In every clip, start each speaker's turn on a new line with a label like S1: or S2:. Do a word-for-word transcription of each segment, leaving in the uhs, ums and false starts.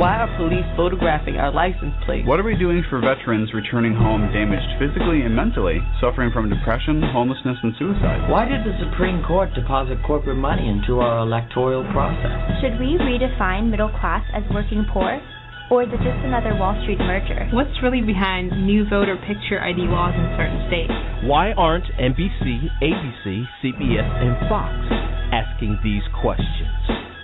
S1: Why are police photographing our license plates?
S2: What are we doing for veterans returning home damaged physically and mentally, suffering from depression, homelessness, and suicide?
S3: Why did the Supreme Court deposit corporate money into our electoral process?
S4: Should we redefine middle class as working poor? Or is it just another Wall Street merger?
S5: What's really behind new voter picture I D laws in certain states?
S6: Why aren't N B C, A B C, C B S, and Fox asking these questions?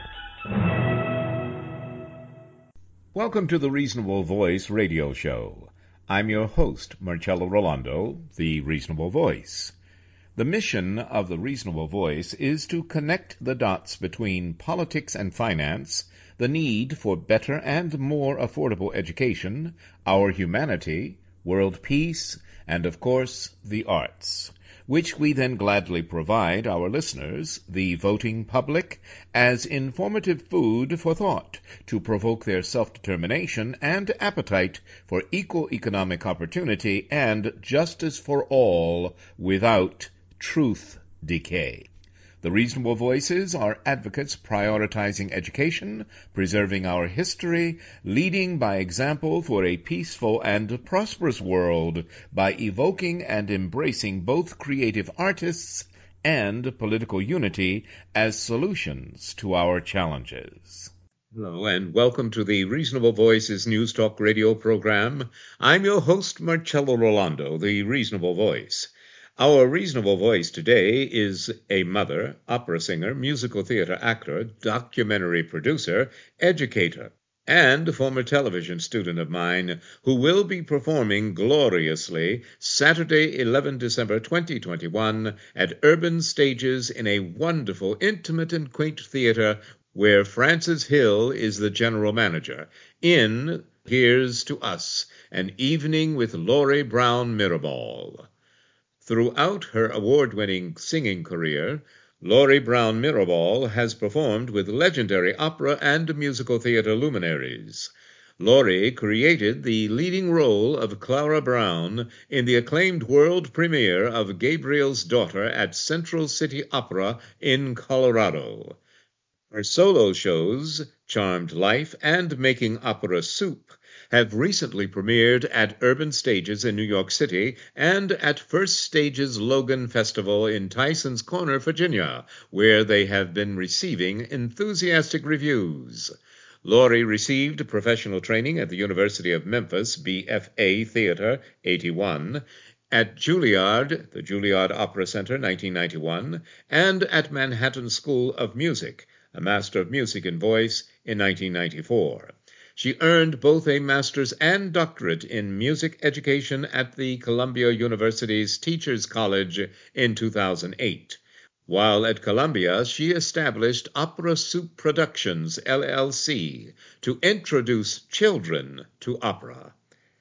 S7: Welcome to the Reasonable Voice radio show. I'm your host, Marcello Rolando, the Reasonable Voice. The mission of the Reasonable Voice is to connect the dots between politics and finance, the need for better and more affordable education, our humanity, world peace, and, of course, the arts, which we then gladly provide our listeners, the voting public, as informative food for thought to provoke their self-determination and appetite for equal economic opportunity and justice for all without truth decay. The Reasonable Voices are advocates prioritizing education, preserving our history, leading by example for a peaceful and prosperous world by evoking and embracing both creative artists and political unity as solutions to our challenges. Hello, and welcome to the Reasonable Voices News Talk radio program. I'm your host, Marcello Rolando, the Reasonable Voice. Our Reasonable Voice today is a mother, opera singer, musical theater actor, documentary producer, educator, and a former television student of mine who will be performing gloriously Saturday, eleventh December twenty twenty-one at Urban Stages in a wonderful, intimate, and quaint theater where Francis Hill is the general manager, in Here's to Us, an evening with Laurie Brown Mirabal. Throughout her award-winning singing career, Laurie Brown Mirabal has performed with legendary opera and musical theater luminaries. Laurie created the leading role of Clara Brown in the acclaimed world premiere of Gabriel's Daughter at Central City Opera in Colorado. Her solo shows, Charmed Life and Making Opera Soup, have recently premiered at Urban Stages in New York City and at First Stages Logan Festival in Tysons Corner, Virginia, where they have been receiving enthusiastic reviews. Laurie received professional training at the University of Memphis, B F A Theater, eighty-one, at Juilliard, the Juilliard Opera Center, nineteen ninety-one, and at Manhattan School of Music, a Master of Music in Voice, in nineteen ninety-four. She earned both a master's and doctorate in music education at the Columbia University's Teachers College in two thousand eight. While at Columbia, she established Opera Soup Productions, L L C, to introduce children to opera.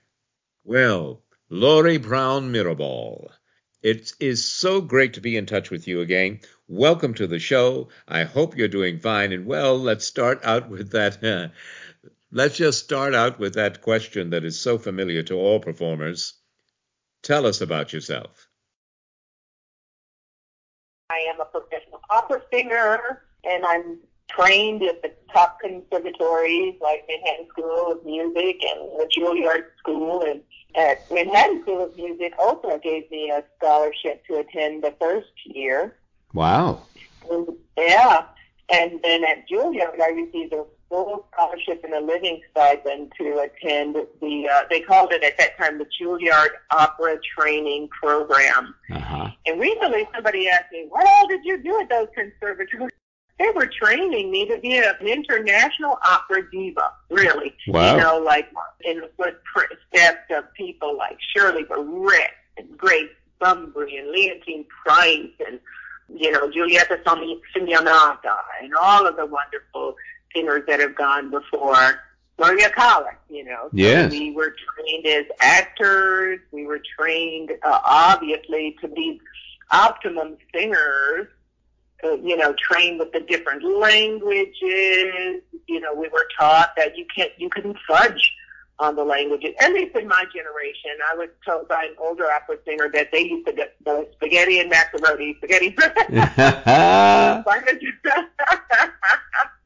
S7: Well, Laurie Brown Mirabal, it is so great to be in touch with you again. Welcome to the show. I hope you're doing fine. And, well, let's start out with that... Uh, Let's just start out with that question that is so familiar to all performers. Tell us about yourself.
S8: I am a professional opera singer, and I'm trained at the top conservatories like Manhattan School of Music and the Juilliard School. And at Manhattan School of Music, Oprah gave me a scholarship to attend the first year.
S7: Wow.
S8: And, yeah. And then at Juilliard, I received a full scholarship and a living stipend to attend the, uh, they called it at that time the Juilliard Opera Training Program.
S7: Uh-huh.
S8: And recently somebody asked me, what all did you do at those conservatories? They were training me to be an international opera diva, really.
S7: Wow.
S8: You know, like in the footsteps of people like Shirley Barrett and Grace Bumbry and Leontine Price and, you know, Giulietta Simeonata and all of the wonderful singers that have gone before. Maria Callas, you know.
S7: Yes.
S8: So we were trained as actors. We were trained, uh, obviously, to be optimum singers. Uh, you know, trained with the different languages. You know, we were taught that you can't, you couldn't fudge on the languages. At least in my generation, I was told by an older opera singer that they used to get the spaghetti and macaroni, spaghetti. But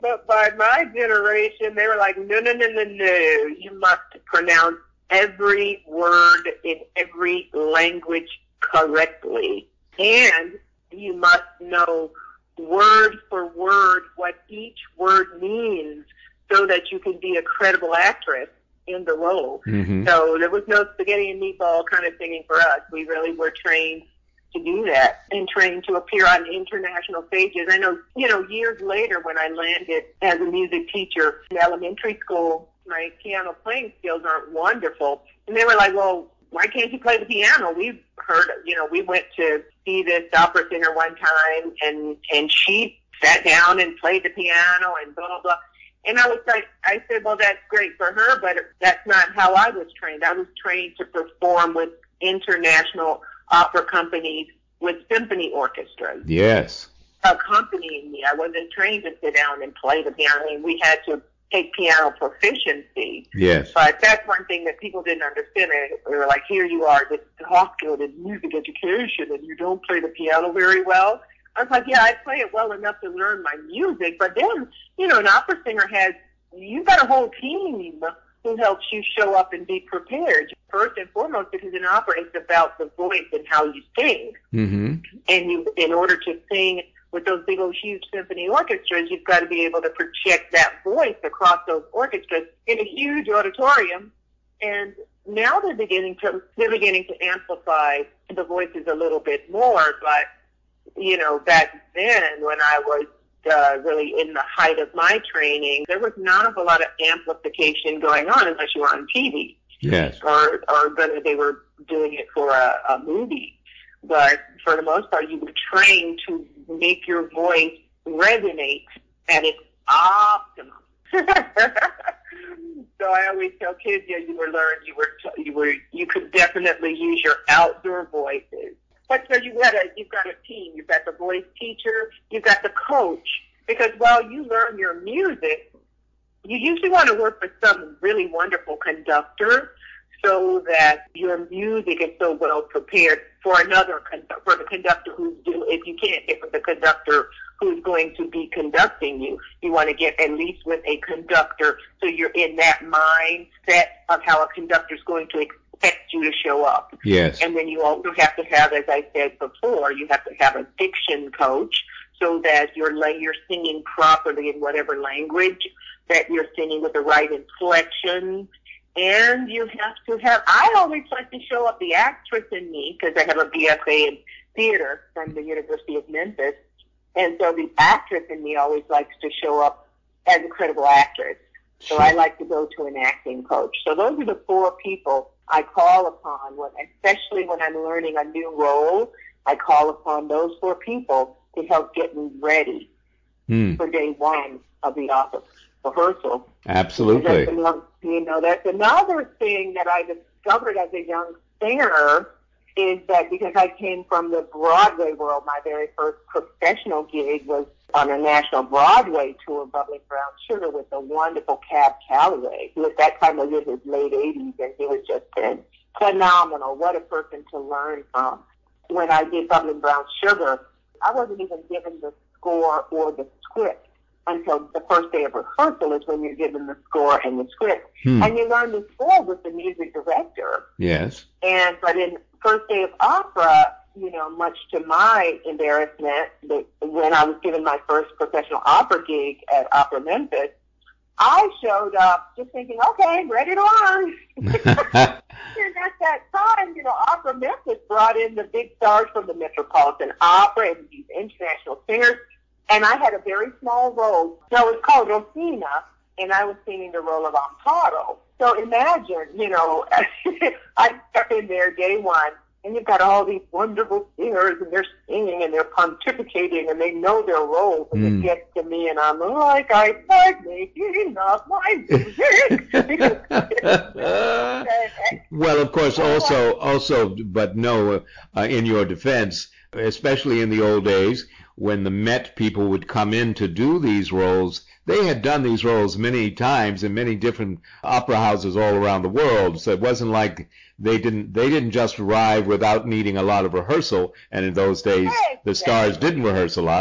S8: But by my generation, they were like, no, no, no, no, no. You must pronounce every word in every language correctly. And you must know word for word what each word means so that you can be a credible actress in the role.
S7: Mm-hmm.
S8: So there was no spaghetti and meatball kind of singing for us. We really were trained to do that and trained to appear on international stages. I know, you know, years later when I landed as a music teacher in elementary school, my piano playing skills aren't wonderful. And they were like, well, why can't you play the piano? We've heard, you know, we went to see this opera singer one time and, and she sat down and played the piano and blah, blah, blah. And I was like, I said, well, that's great for her, but that's not how I was trained. I was trained to perform with international opera companies with symphony orchestras.
S7: Yes.
S8: Accompanying me. I wasn't trained to sit down and play the piano. I mean, we had to take piano proficiency.
S7: Yes.
S8: But that's one thing that people didn't understand. They were like, here you are, this hospital in music education, and you don't play the piano very well. I was like, yeah, I play it well enough to learn my music, but then, you know, an opera singer has, you've got a whole team who helps you show up and be prepared. First and foremost, because in opera, it's about the voice and how you sing.
S7: Mm-hmm.
S8: And you, in order to sing with those big old huge symphony orchestras, you've got to be able to project that voice across those orchestras in a huge auditorium. And now they're beginning to, they're beginning to amplify the voices a little bit more, but you know, back then when I was uh, really in the height of my training, there was not a lot of amplification going on unless you were on T V.
S7: Yes.
S8: Or, or whether they were doing it for a, a movie. But for the most part, you were trained to make your voice resonate at its optimum. So I always tell kids, yeah, you were learned, you were, you were, you could definitely use your outdoor voices. But so you've got a you've got a team. You've got the voice teacher. You've got the coach. Because while you learn your music, you usually want to work with some really wonderful conductor, so that your music is so well prepared for another for the conductor who's do. If you can't get with the conductor who's going to be conducting you, you want to get at least with a conductor, so you're in that mindset of how a conductor's going to expect you to show up.
S7: Yes.
S8: And then you also have to have, as I said before, you have to have a diction coach so that you're, you're singing properly in whatever language that you're singing with the right inflection. And you have to have, I always like to show up the actress in me because I have a B F A in theater from the University of Memphis. And so the actress in me always likes to show up as a credible actress. So I like to go to an acting coach. So those are the four people I call upon, when, especially when I'm learning a new role. I call upon those four people to help get me ready mm. for day one of the opera rehearsal.
S7: Absolutely.
S8: That's another, you know, that's another thing that I discovered as a young singer is that because I came from the Broadway world, my very first professional gig was on a national Broadway tour, Bubbling Brown Sugar, with the wonderful Cab Calloway, who at that time was in his late eighties, and he was just been phenomenal. What a person to learn from. When I did Bubbling Brown Sugar, I wasn't even given the score or the script until the first day of rehearsal is when you're given the score and the script. Hmm. And you learn the score with the music director.
S7: Yes.
S8: And but in first day of opera, you know, much to my embarrassment, when I was given my first professional opera gig at Opera Memphis, I showed up just thinking, okay, ready to learn. And at that time, you know, Opera Memphis brought in the big stars from the Metropolitan Opera and these international singers. And I had a very small role. So it was called Rosina, and I was singing the role of Amparo. So imagine, you know, I step in there day one, and you've got all these wonderful singers, and they're singing, and they're pontificating, and they know their roles, and mm. it gets to me, and I'm like, I like making up my music.
S7: Well, of course, also, also, but no, uh, in your defense, especially in the old days, when the Met people would come in to do these roles, they had done these roles many times in many different opera houses all around the world. So it wasn't like they didn't they didn't just arrive without needing a lot of rehearsal. And in those days, the stars didn't rehearse a lot.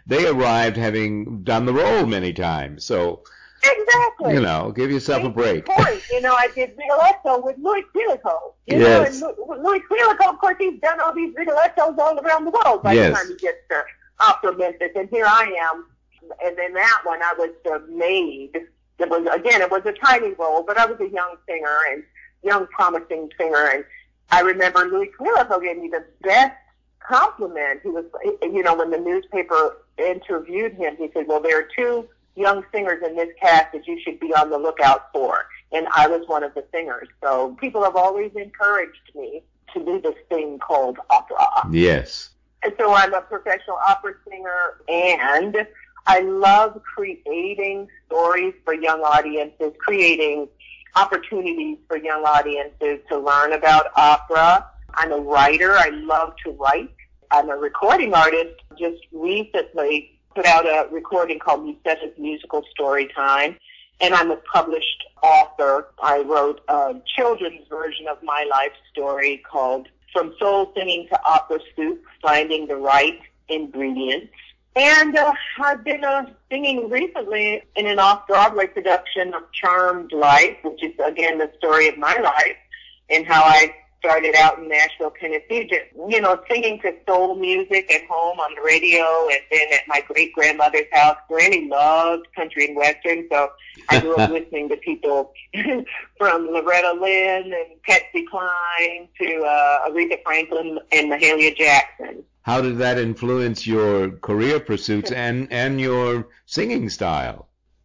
S7: they arrived having done the role many times. So,
S8: exactly.
S7: You know, give yourself a break.
S8: Point. You know, I did Rigoletto with Louis Quilico. You
S7: yes.
S8: know, and Louis Quilico, of course, he's done all these Rigolettos all around the world by
S7: yes.
S8: the time he gets to Opera Memphis. And here I am. And in that one, I was the maid. It was, again, it was a tiny role, but I was a young singer and young promising singer. And I remember Louis Quilico gave me the best compliment. He was, you know, when the newspaper interviewed him, he said, well, there are two young singers in this cast that you should be on the lookout for. And I was one of the singers. So people have always encouraged me to do this thing called opera.
S7: Yes.
S8: And so I'm a professional opera singer, and I love creating stories for young audiences, creating opportunities for young audiences to learn about opera. I'm a writer. I love to write. I'm a recording artist. Just recently put out a recording called Museta's Musical Story Time, and I'm a published author. I wrote a children's version of my life story called From Soul Singing to Opera Soup, Finding the Right Ingredients. And uh, I've been uh, singing recently in an off-Broadway production of Charmed Life, which is, again, the story of my life and how I started out in Nashville, Tennessee, just, you know, singing to soul music at home on the radio and then at my great-grandmother's house. Granny loved country and western, so I grew up listening to people from Loretta Lynn and Patsy Cline to uh, Aretha Franklin and Mahalia Jackson.
S7: How did that influence your career pursuits and, and your singing style?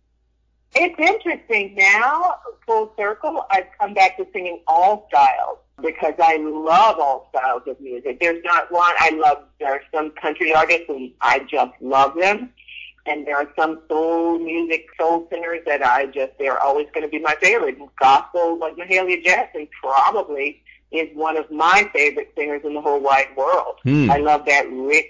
S8: It's interesting. Now, full circle, I've come back to singing all styles because I love all styles of music. There's not one. I love, there are some country artists and I just love them. And there are some soul music, soul singers that I just, they're always going to be my favorite. Gospel, like Mahalia Jackson, probably is one of my favorite singers in the whole wide world.
S7: Hmm.
S8: I love that rich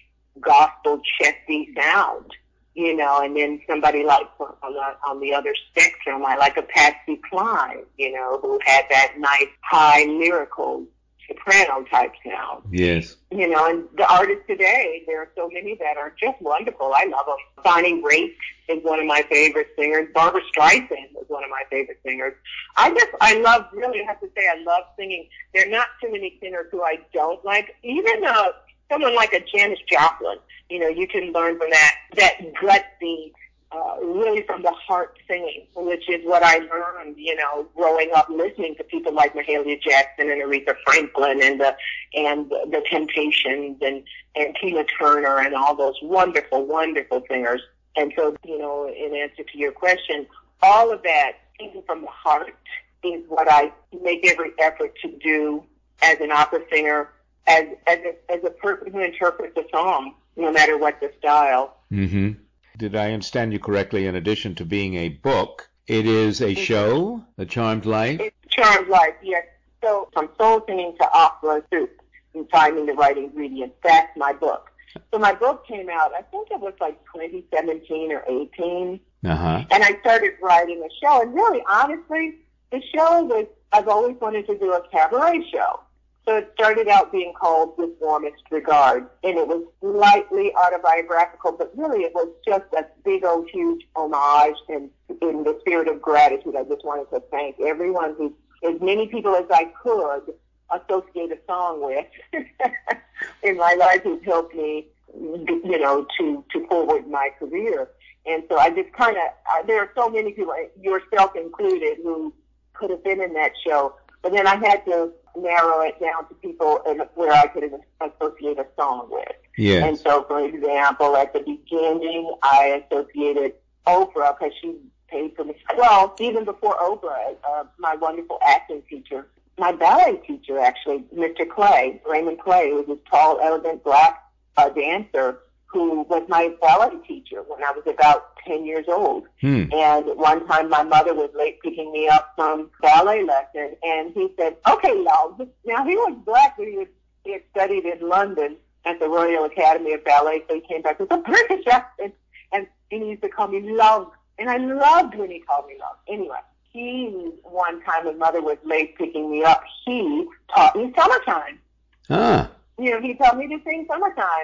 S8: gospel chesty sound, you know, and then somebody like on the, on the other spectrum, I like a Patsy Cline, you know, who had that nice high lyrical soprano type sound.
S7: Yes.
S8: You know, and the artists today, there are so many that are just wonderful. I love them. Bonnie Raitt is one of my favorite singers. Barbra Streisand is one of my favorite singers. I just, I love, really have to say, I love singing. There are not too many singers who I don't like. Even uh, someone like a Janis Joplin, you know, you can learn from that, that gutsy, uh, really from the heart singing, which is what I learned, you know, growing up listening to people like Mahalia Jackson and Aretha Franklin and the, and the Temptations and, and Tina Turner and all those wonderful, wonderful singers. And so, you know, in answer to your question, all of that, singing from the heart, is what I make every effort to do as an opera singer, as as a, as a person who interprets a song, no matter what the style.
S7: Mm-hmm. Did I understand you correctly? In addition to being a book, it is a show, The Charmed Life?
S8: It's Charmed Life, yes. So from soul singing to opera soup and finding the right ingredients, that's my book. So my book came out, I think it was like twenty seventeen or eighteen.
S7: Uh-huh.
S8: And I started writing a show. And really, honestly, the show was, I've always wanted to do a cabaret show. So it started out being called With Warmest Regard, and it was slightly autobiographical, but really it was just a big old huge homage, and in the spirit of gratitude, I just wanted to thank everyone who, as many people as I could, associate a song with in my life who's helped me, you know, to, to forward my career. And so I just kind of, uh, there are so many people, yourself included, who could have been in that show. But then I had to narrow it down to people where I could associate a song with.
S7: Yes.
S8: And so, for example, at the beginning, I associated Oprah because she paid for me. Well, even before Oprah, uh, my wonderful acting teacher, my ballet teacher, actually, Mister Clay, Raymond Clay, who was this tall, elegant black uh, dancer who was my ballet teacher when I was about ten years old.
S7: Hmm.
S8: And one time my mother was late picking me up from ballet lesson, and he said, okay, love. Now, he was black, but he, was, he had studied in London at the Royal Academy of Ballet, so he came back with a British accent, and, and he used to call me Love. And I loved when he called me Love. Anyway, he, one time when mother was late picking me up, he taught me Summertime.
S7: Ah.
S8: You know, he taught me to sing Summertime.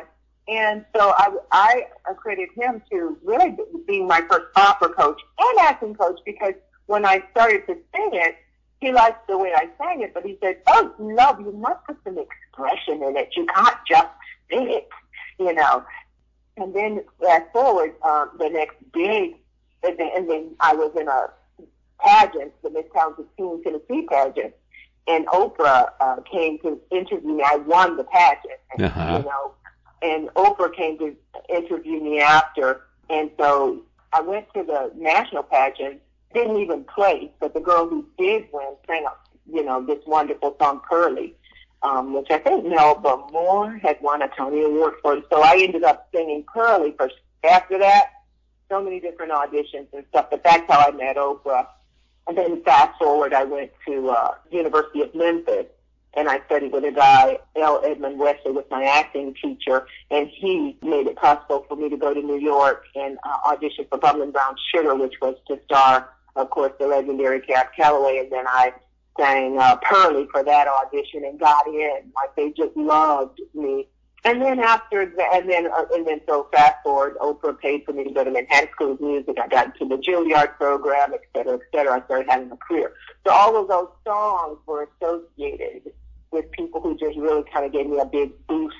S8: And so I, I accredit him to really being my first opera coach and acting coach, because when I started to sing it, he liked the way I sang it, but he said, oh, love, you must put some expression in it. You can't just sing it, you know. And then fast forward, um, the next big, and then, and then I was in a pageant, the Miss Talented Teen Tennessee pageant, and Oprah uh, came to interview me. I won the pageant, and,
S7: Uh-huh.
S8: you know, and Oprah came to interview me after. And so I went to the national pageant, didn't even place, but the girl who did win sang, you know, this wonderful song, Pearly, um, which I think Melba Moore had won a Tony Award for. So I ended up singing Pearly first. After that, so many different auditions and stuff, but that's how I met Oprah. And then fast forward, I went to uh, University of Memphis, and I studied with a guy, L. Edmund Wesley, was my acting teacher, and he made it possible for me to go to New York and uh, audition for Bubbling Brown Sugar, which was to star, of course, the legendary Cab Calloway, and then I sang uh, Pearly for that audition and got in. Like, they just loved me. And then after that, and then, uh, and then so fast forward, Oprah paid for me to go to Manhattan School of Music. I got into the Juilliard program, et cetera, et cetera. I started having a career. So all of those songs were associated with people who just really kind of gave me a big boost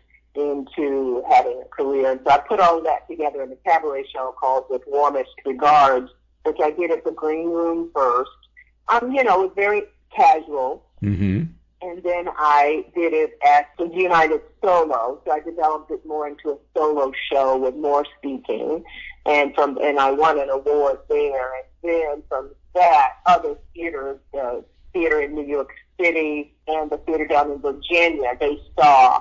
S8: into having a career. And so I put all of that together in a cabaret show called With Warmest Regards, which I did at the Green Room first. Um, you know, it was very casual.
S7: Mm-hmm.
S8: And then I did it at the United Solo, so I developed it more into a solo show with more speaking, and from and I won an award there. And then from that, other theaters, the theater in New York City and the theater down in Virginia, they saw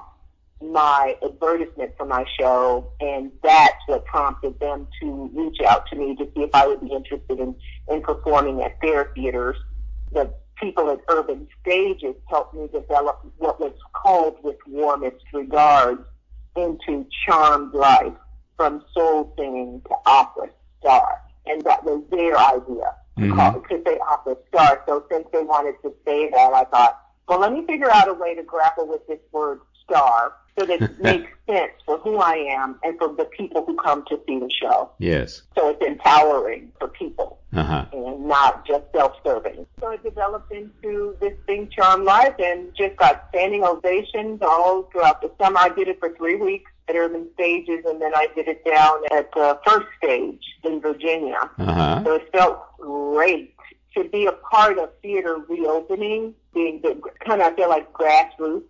S8: my advertisement for my show, and that's what prompted them to reach out to me to see if I would be interested in, in performing at their theaters. The people at Urban Stages helped me develop what was called With Warmest Regards into Charmed Life, from soul singing to opera star. And that was their idea, to,
S7: Mm-hmm.
S8: call, to say opera star. So since they wanted to say that, I thought, well, let me figure out a way to grapple with this word star so that it makes sense for who I am and for the people who come to see the show.
S7: Yes.
S8: So it's empowering for people.
S7: Uh-huh.
S8: And not just self-serving. So it developed into this thing, Charm Life, and just got standing ovations all throughout the summer. I did it for three weeks at Urban Stages, and then I did it down at the First Stage in Virginia.
S7: Uh-huh.
S8: So it felt great to be a part of theater reopening, being the kind of, I feel like, grassroots.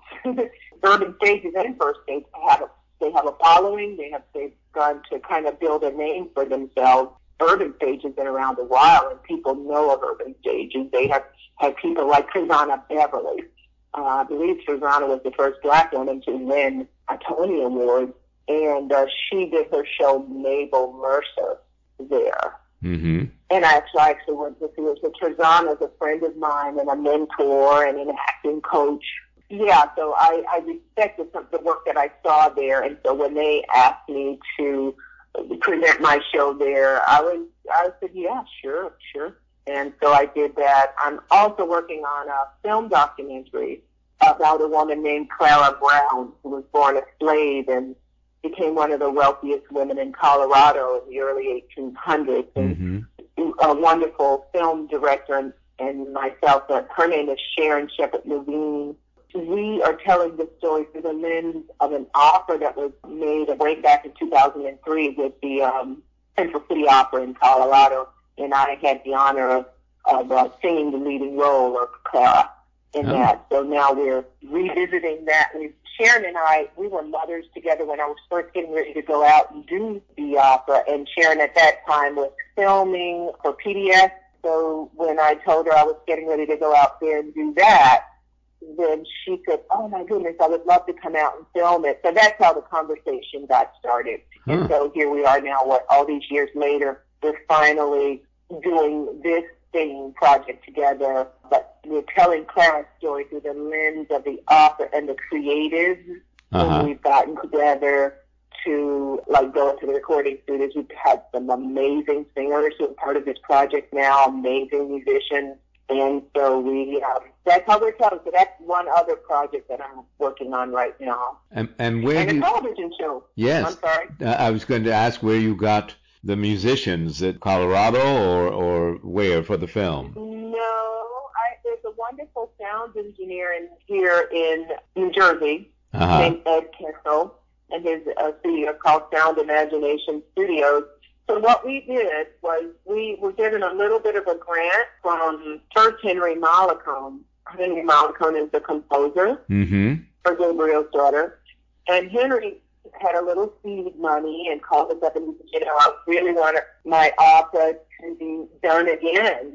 S8: Urban Stages and First Stage have a, they have a following. They have they've gone to kind of build a name for themselves. Urban Stage has been around a while, and people know of Urban Stages. They have had people like Susanna Beverly. Uh, I believe Susanna was the first black woman to win a Tony Award, and uh, she did her show Mabel Mercer there.
S7: Mm-hmm.
S8: And I actually, I actually went to see her. So Susanna's a friend of mine and a mentor and an acting coach. Yeah, so I, I respected some of the work that I saw there, and so when they asked me to present my show there, I was, I said, yeah, sure, sure. And so I did that. I'm also working on a film documentary about a woman named Clara Brown, who was born a slave and became one of the wealthiest women in Colorado in the early eighteen hundreds.
S7: Mm-hmm.
S8: And a wonderful film director and, and myself, uh, her name is Sharon Shepard Levine. We are telling the story through the lens of an opera that was made way back in two thousand three with the um, Central City Opera in Colorado, and I had the honor of, of uh, singing the leading role of Clara in
S7: Oh.
S8: that. So now we're revisiting that. We, Sharon and I, we were mothers together when I was first getting ready to go out and do the opera, and Sharon at that time was filming for P D S. So when I told her I was getting ready to go out there and do that, then she said, oh my goodness, I would love to come out and film it. So that's how the conversation got started.
S7: Huh.
S8: And so here we are now, what, all these years later, we're finally doing this singing project together, but we're telling Clara's story through the lens of the author and the creatives.
S7: Uh-huh.
S8: And we've gotten together to like go into the recording studios. We've had some amazing singers who are part of this project now, amazing musicians. And so we, um, that's how we're telling. So that's one other project that I'm working on right now.
S7: And, and where
S8: and
S7: do
S8: a
S7: you...
S8: television show.
S7: Yes.
S8: I'm sorry.
S7: Uh, I was going to ask where you got the musicians, at Colorado or, or where for the film?
S8: No, I, there's a wonderful sound engineer in, here in New Jersey
S7: Uh-huh.
S8: named Ed Kessel, and his uh, studio called Sound Imagination Studios. So what we did was we were given a little bit of a grant from first Henry Mollicone. Henry Mollicone is the composer
S7: Mm-hmm.
S8: for Gabriel's Daughter. And Henry had a little seed money and called us up and said, you know, I really want my opera to be done again,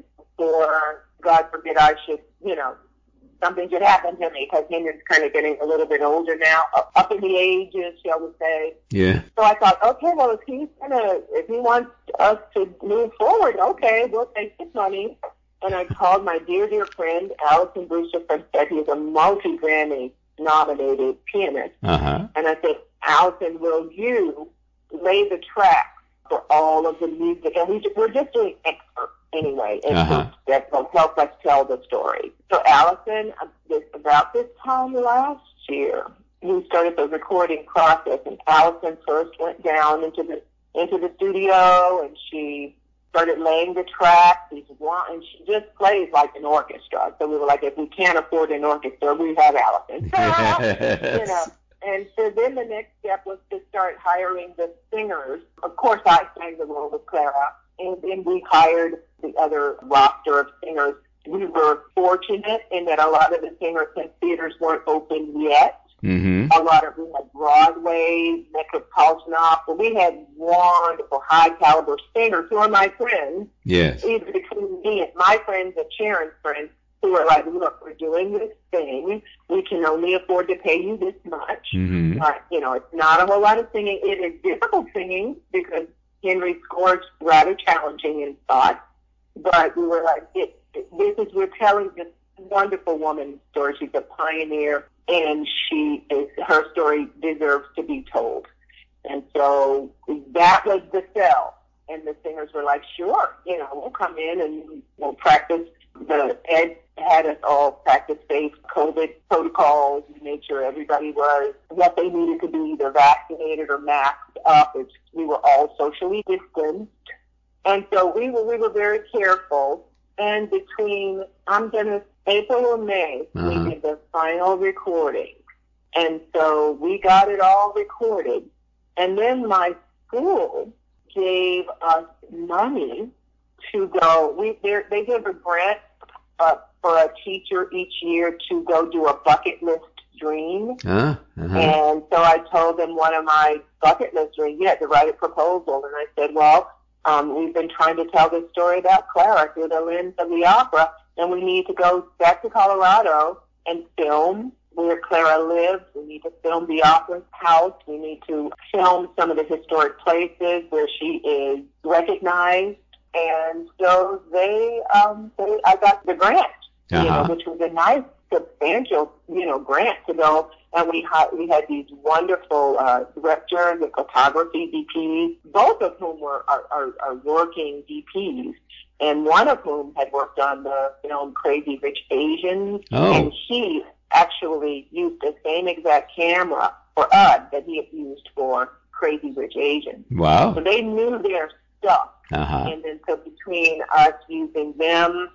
S8: or God forbid I should, you know, something should happen to me, because Henry's kind of getting a little bit older now, up in the ages, shall we say.
S7: Yeah.
S8: So I thought, okay, well, if he's gonna, if he wants us to move forward, okay, we'll take his money. And I called my dear, dear friend, Allison Brewster Frenstead. He's a multi-Grammy nominated pianist.
S7: Uh-huh.
S8: And I said, Allison, will you lay the track for all of the music? And we, we're just doing excerpts anyway, and
S7: Uh-huh.
S8: that will help us tell the story. So Allison, this, about this time last year, we started the recording process, and Allison first went down into the into the studio, and she started laying the tracks. She's one, and she just plays like an orchestra. So we were like, if we can't afford an orchestra, we have Allison.
S7: Yes.
S8: You know. And so then the next step was to start hiring the singers. Of course, I sang the role with Clara, and then we hired the other roster of singers. We were fortunate in that a lot of the singers and theaters weren't open yet.
S7: Mm-hmm.
S8: A lot of, we had Broadway, Metropolitan Opera. We had wonderful, high-caliber singers who are my friends.
S7: Yes.
S8: Either between me and my friends and Sharon's friends, who are like, look, we're doing this thing. We can only afford to pay you this much.
S7: Mm-hmm.
S8: But, you know, it's not a whole lot of singing. It is difficult singing because Henry's score is rather challenging in thought. But we were like, it, it, this is, we're telling this wonderful woman's story. She's a pioneer, and she is, her story deserves to be told. And so that was the sell. And the singers were like, sure, you know, we'll come in and we'll practice. The Ed had us all practice safe COVID protocols, made sure everybody was what they needed to be, either vaccinated or masked up. It's, we were all socially distanced. And so we were, we were very careful. And between, I'm going to, April or May,
S7: uh-huh.
S8: we did the final recording. And so we got it all recorded. And then my school gave us money to go. We they give a grant uh, for a teacher each year to go do a bucket list dream.
S7: Uh, uh-huh.
S8: And so I told them one of my bucket list dreams, you had to write a proposal. And I said, well, um, we've been trying to tell this story about Clara through the lens of the opera, and we need to go back to Colorado and film where Clara lives. We need to film the opera house. We need to film some of the historic places where she is recognized. And so they, um, they I got the grant,
S7: uh-huh.
S8: you know, which was a nice, substantial, you know, grant to go. And we had we had these wonderful uh, directors and photography D Ps, both of whom were are, are, are working D Ps. And one of whom had worked on the film Crazy Rich Asians,
S7: oh.
S8: and he actually used the same exact camera for us that he had used for Crazy Rich Asians.
S7: Wow.
S8: So they knew their stuff.
S7: Uh-huh.
S8: And then so between us using them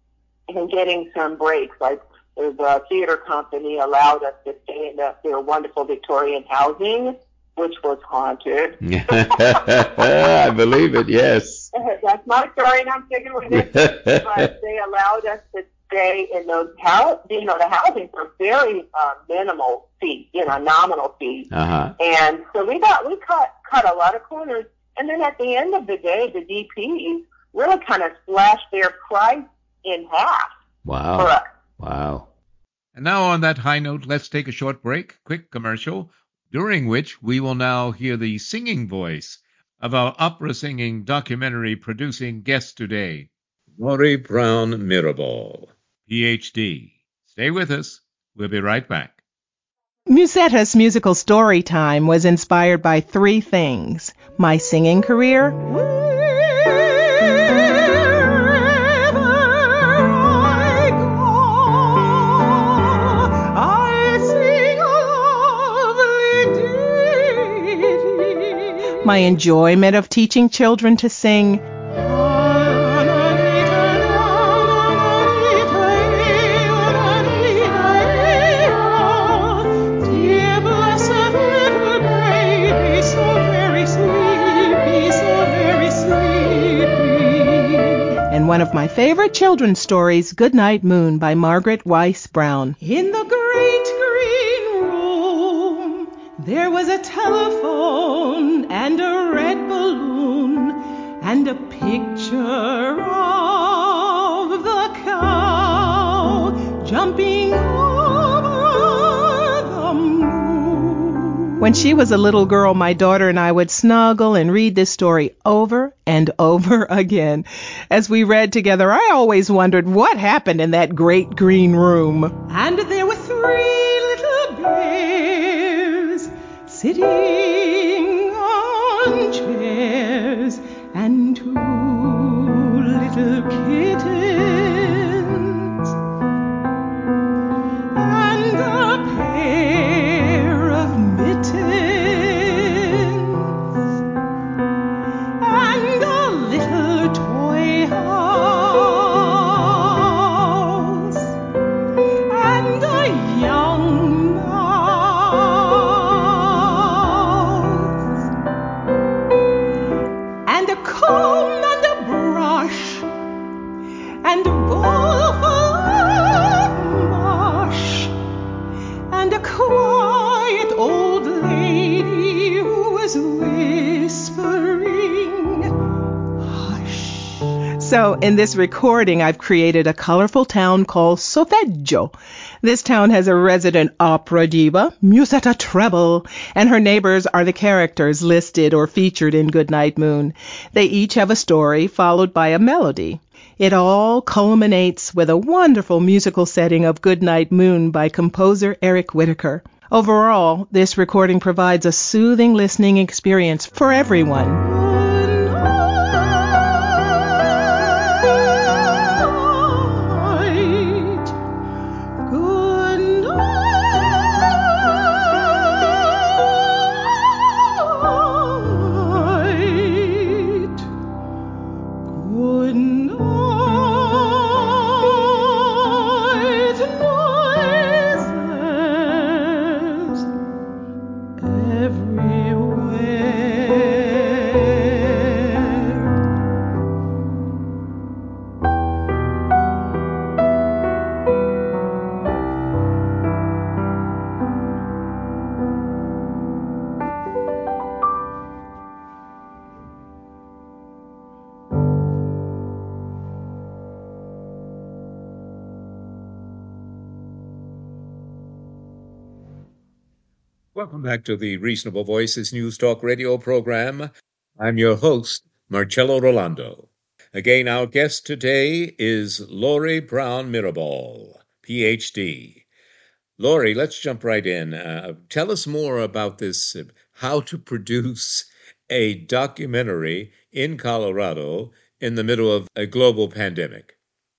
S8: and getting some breaks, like the theater company allowed us to stay in the, their wonderful Victorian housing, which was haunted.
S7: I believe it, yes.
S8: That's my story, and I'm sticking with it. But they allowed us to stay in those house, you know, the housing for very uh, minimal fee, you know, nominal fee.
S7: Uh-huh.
S8: And so we got we cut cut a lot of corners, and then at the end of the day, the D Ps really kind of slashed their price in half.
S7: Wow.
S8: For us.
S7: Wow.
S9: And now on that high note, let's take a short break, quick commercial, during which we will now hear the singing voice of our opera-singing, documentary-producing guest today,
S7: Maury Brown Mirabal,
S9: P H D. Stay with us. We'll be right back.
S10: Musetta's musical story time was inspired by three things: my singing career, my enjoyment of teaching children to sing, and one of my favorite children's stories, Goodnight Moon by Margaret Weiss Brown. In the great green room, there was a telephone and a red balloon and a picture of the cow jumping over the moon. When she was a little girl, my daughter and I would snuggle and read this story over and over again. As we read together, I always wondered what happened in that great green room. And there were three little bears sitting on chairs and two little kittens and a pair of mittens and a little toy house and a young mouse and a comb and a brush and a bowl full of mush and a quiet old lady who was whispering, hush. So in this recording, I've created a colorful town called Solfeggio. This town has a resident opera diva, Musetta Treble, and her neighbors are the characters listed or featured in Goodnight Moon. They each have a story followed by a melody. It all culminates with a wonderful musical setting of Goodnight Moon by composer Eric Whitacre. Overall, this recording provides a soothing listening experience for everyone.
S9: Welcome back to the Reasonable Voices News Talk radio program. I'm your host, Marcello Rolando. Again, our guest today is Lori Brown Mirabal, P H D. Lori, let's jump right in. Uh, tell us more about this, uh, how to produce a documentary in Colorado in the middle of a global pandemic.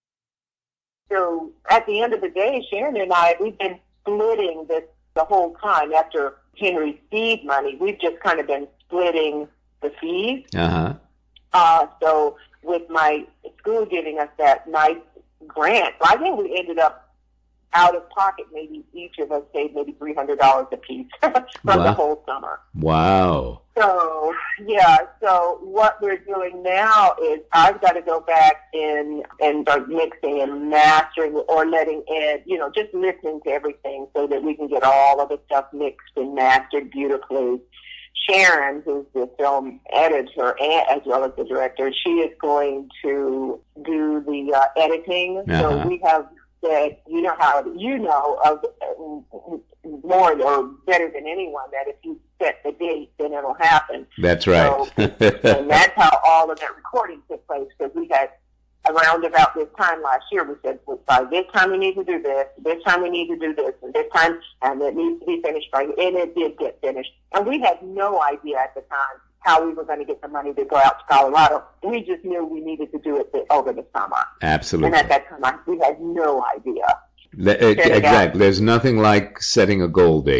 S8: So at the end of the day, Sharon and I, we've been splitting this the whole time. After Henry's seed money, we've just kind of been splitting the fees.
S9: Uh-huh.
S8: Uh, so with my school giving us that nice grant, so I think we ended up out of pocket, maybe each of us saved maybe three hundred dollars a piece from
S9: Wow.
S8: the whole summer.
S9: Wow.
S8: So, yeah, so what we're doing now is I've got to go back in and start mixing and mastering or letting Ed, you know, just listening to everything so that we can get all of the stuff mixed and mastered beautifully. Sharon, who's the film editor and as well as the director, she is going to do the uh, editing.
S9: Uh-huh.
S8: So we have said, you know how, you know, of uh, more or better than anyone, that if you set the date, then it'll happen.
S9: That's right.
S8: So, and that's how all of that recording took place, because we had around about this time last year, we said, well, by this time we need to do this, this time we need to do this, and this time, and it needs to be finished by, and it did get finished. And we had no idea at the time how we were going to get the money to go out to Colorado. We just knew we needed to do it over the summer.
S9: Absolutely.
S8: And at that time, we had no idea.
S9: Le- exactly. There's nothing like setting a goal date.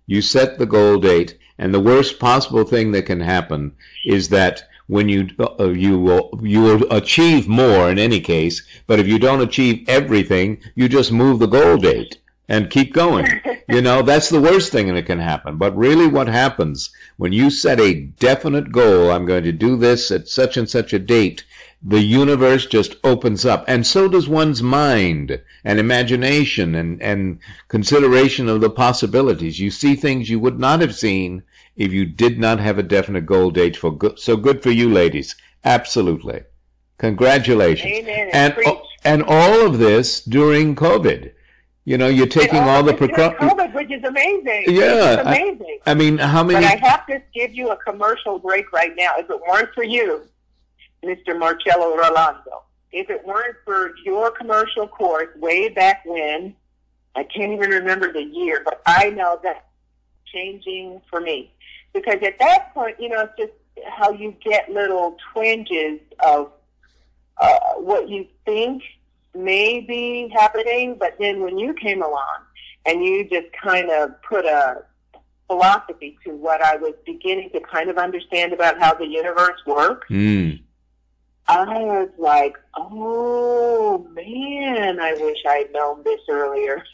S7: You set the goal date, and the worst possible thing that can happen is that when you uh, you will you will achieve more in any case, but if you don't achieve everything, you just move the goal date and keep going. You know, that's the worst thing that can happen. But really what happens when you set a definite goal, I'm going to do this at such and such a date, the universe just opens up. And so does one's mind and imagination and, and consideration of the possibilities. You see things you would not have seen if you did not have a definite goal date. For good. So good for you, ladies. Absolutely. Congratulations.
S8: Amen.
S7: And, and all of this during COVID. You know, you're taking all, all the precautions.
S8: COVID, which is amazing.
S7: Yeah.
S8: It's amazing.
S7: I, I mean, how many...
S8: But I have to give you a commercial break right now. If it weren't for you, Mister Marcello Rolando, if it weren't for your commercial course way back when, I can't even remember the year, but I know that's changing for me. Because at that point, you know, it's just how you get little twinges of uh, what you think may be happening, but then when you came along and you just kind of put a philosophy to what I was beginning to kind of understand about how the universe works,
S7: mm.
S8: I was like, oh, man, I wish I'd known this earlier.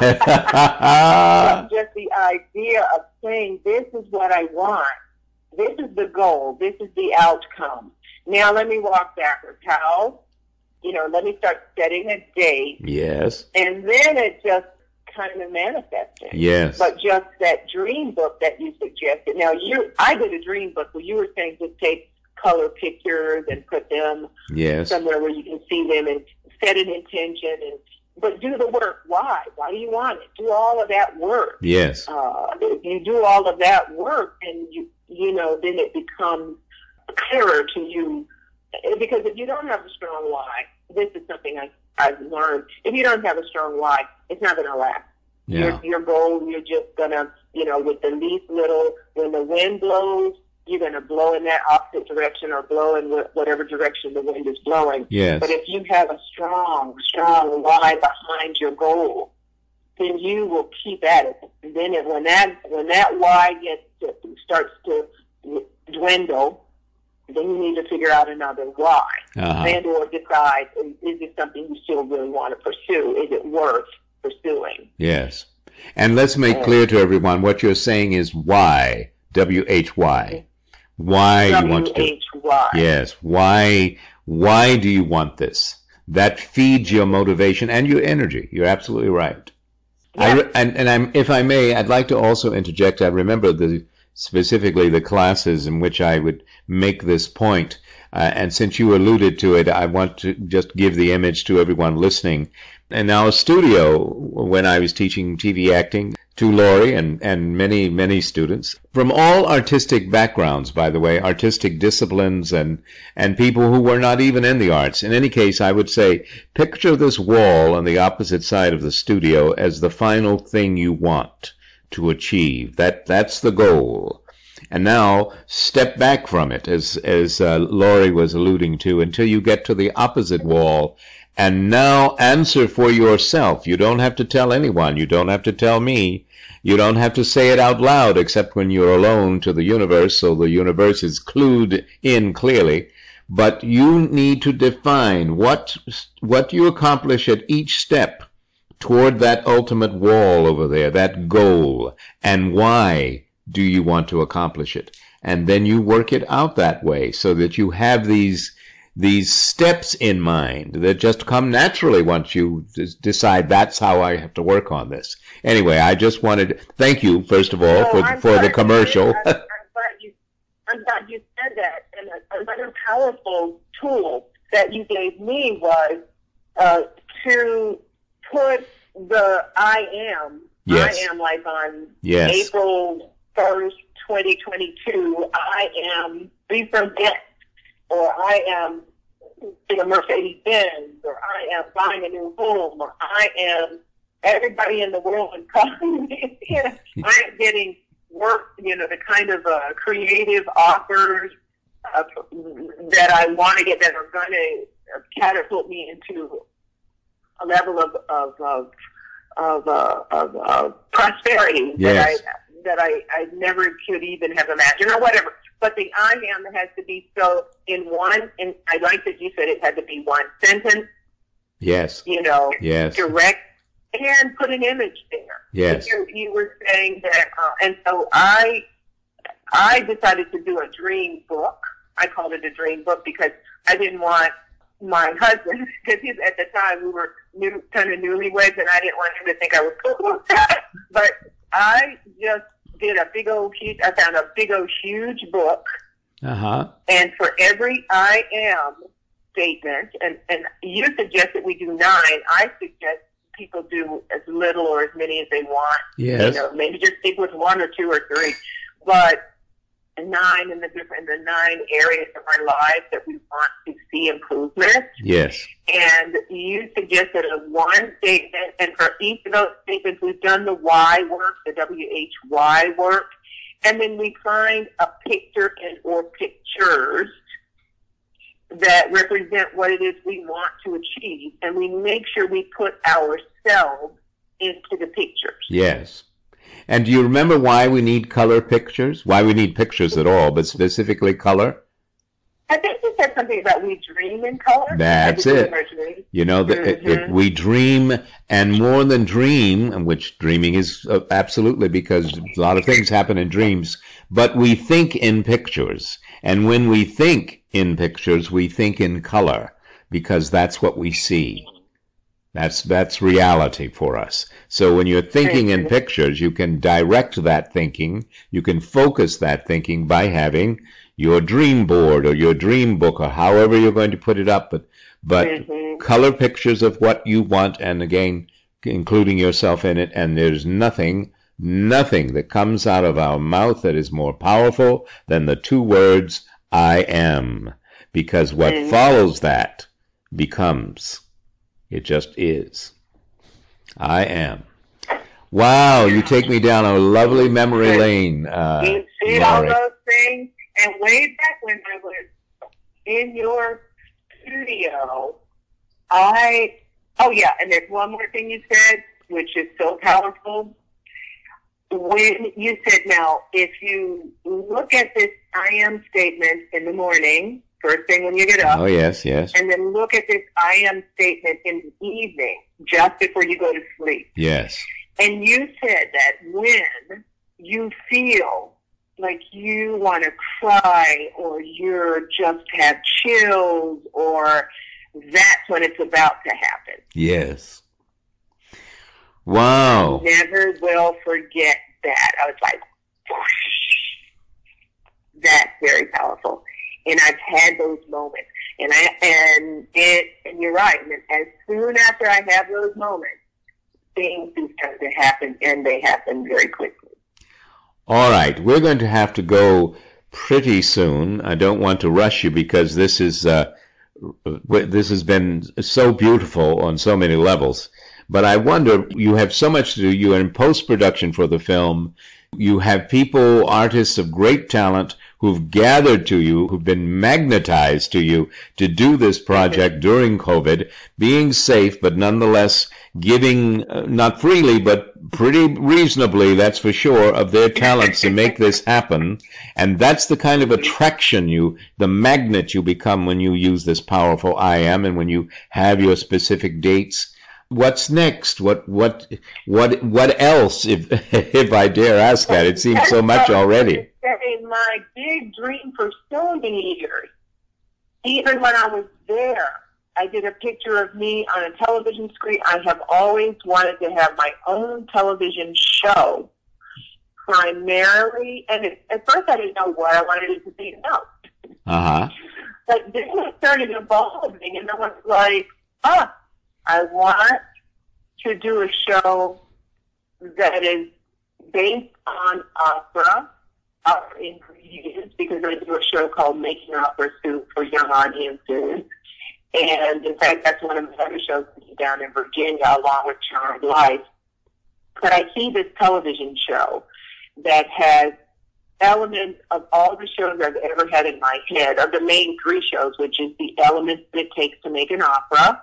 S8: Just the idea of saying, this is what I want. This is the goal. This is the outcome. Now let me walk backwards. How? You know, let me start setting a date.
S7: Yes.
S8: And then it just kind of manifested.
S7: Yes.
S8: But just that dream book that you suggested. Now, you, I did a dream book where you were saying just take color pictures and put them
S7: yes.
S8: somewhere where you can see them and set an intention. And but do the work. Why? Why do you want it? Do all of that work.
S7: Yes.
S8: Uh, if you do all of that work, and you, you know, then it becomes clearer to you. Because if you don't have a strong why, this is something I, I've learned. If you don't have a strong why, it's not going to last.
S7: Yeah.
S8: Your, your goal, you're just going to, you know, with the least little, when the wind blows, you're going to blow in that opposite direction or blow in whatever direction the wind is blowing.
S7: Yes.
S8: But if you have a strong, strong why behind your goal, then you will keep at it. And then if, when that when that why gets to, starts to dwindle, then you need to figure out another why.
S7: Uh-huh.
S8: And or decide, is, is this something you still really want to pursue? Is it worth pursuing?
S7: Yes. And let's make and, clear to everyone what you're saying is why, W H Y. Why you want to do it.
S8: W H Y.
S7: Yes. Why, why do you want this? That feeds your motivation and your energy. You're absolutely right.
S8: Yeah.
S7: I re- and and I'm, if I may, I'd like to also interject. I remember the specifically the classes in which I would make this point. Uh, and since you alluded to it, I want to just give the image to everyone listening. In our studio, when I was teaching T V acting to Lori and, and many, many students, from all artistic backgrounds, by the way, artistic disciplines and, and people who were not even in the arts. In any case, I would say, picture this wall on the opposite side of the studio as the final thing you want to achieve. That that's the goal. And now step back from it, as as uh, Lori was alluding to, until you get to the opposite wall. And now answer for yourself. You don't have to tell anyone. You don't have to tell me. You don't have to say it out loud, except when you're alone, to the universe, so the universe is clued in clearly. But you need to define what what you accomplish at each step toward that ultimate wall over there, that goal, and why do you want to accomplish it? And then you work it out that way so that you have these these steps in mind that just come naturally once you decide that's how I have to work on this. Anyway, I just wanted to thank you, first of all,
S8: no,
S7: for, for the commercial.
S8: I'm, I'm, glad you, I'm glad you said that. And another powerful tool that you gave me was uh, to put the I am,
S7: yes.
S8: I am like on
S7: yes.
S8: April first, twenty twenty-two, I am free from debt, or I am in a Mercedes Benz, or I am buying a new home, or I am everybody in the world is calling me. You know, I'm getting work, you know, the kind of uh, creative offers uh, that I want to get that are going to catapult me into a level of of of of, uh, of, of prosperity
S7: yes.
S8: that I that I, I never could even have imagined or whatever. But the I am has to be so in one, and I like that you said it had to be one sentence.
S7: Yes.
S8: You know,
S7: yes.
S8: direct, and put an image there.
S7: Yes.
S8: You, you were saying that, uh, and so I, I decided to do a dream book. I called it a dream book because I didn't want my husband, because he's at the time we were new, kind of newlyweds, and I didn't want him to think I was cool. But I just did a big old huge, I found a big old huge book.
S7: Uh-huh.
S8: And for every I am statement, and, and you suggested we do nine, I suggest people do as little or as many as they want.
S7: Yes.
S8: You know, maybe just stick with one or two or three. But nine in the different, in the nine areas of our lives that we want to see improvement.
S7: Yes.
S8: And you suggested a one statement, and for each of those statements, we've done the why work, the W H Y work, and then we find a picture and or pictures that represent what it is we want to achieve, and we make sure we put ourselves into the pictures.
S7: Yes. And do you remember why we need color pictures? Why we need pictures at all, but specifically color?
S8: I think you said something about we dream in color.
S7: That's it. You know, the, mm-hmm. it, it, we dream, and more than dream, which dreaming is uh, absolutely, because a lot of things happen in dreams, but we think in pictures. And when we think in pictures, we think in color, because that's what we see. That's that's reality for us. So when you're thinking in pictures, you can direct that thinking, you can focus that thinking by having your dream board or your dream book or however you're going to put it up, but but mm-hmm. color pictures of what you want, and again, including yourself in it, and there's nothing, nothing that comes out of our mouth that is more powerful than the two words, I am, because what mm-hmm. follows that becomes. It just is. I am. Wow, you take me down a lovely memory lane. Uh,
S8: you see all those things? And way back when I was in your studio, I, oh yeah, and there's one more thing you said, which is so powerful. When you said, now, if you look at this I am statement in the morning, first thing when you get up.
S7: Oh, yes, yes.
S8: And then look at this I am statement in the evening, just before you go to sleep.
S7: Yes.
S8: And you said that when you feel like you want to cry, or you're just have chills, or that's when it's about to happen.
S7: Yes. Wow.
S8: I never will forget that. I was like, whoosh. That's very powerful. And I've had those moments, and I and it and you're right. And as soon after I have those moments, things do start to happen, and they happen very quickly.
S7: All right, we're going to have to go pretty soon. I don't want to rush you, because this is uh, this has been so beautiful on so many levels. But I wonder, you have so much to do. You're in post-production for the film. You have people, artists of great talent, who've gathered to you, who've been magnetized to you to do this project during COVID, being safe, but nonetheless giving, uh, not freely, but pretty reasonably, that's for sure, of their talents to make this happen. And that's the kind of attraction you, the magnet you become when you use this powerful I am, and when you have your specific dates. What's next? What what what what else? If if I dare ask that, it seems so much already.
S8: My big dream for so many years, even when I was there, I did a picture of me on a television screen. I have always wanted to have my own television show, primarily. And it, at first, I didn't know what I wanted it to be. No.
S7: Uh huh.
S8: But then it started evolving, and I was like, ah. I want to do a show that is based on opera, opera ingredients, because I do a show called Making Opera Soup for young audiences. And in fact, that's one of my other shows down in Virginia, along with Charmed Life. But I see this television show that has elements of all the shows I've ever had in my head, of the main three shows, which is the elements that it takes to make an opera.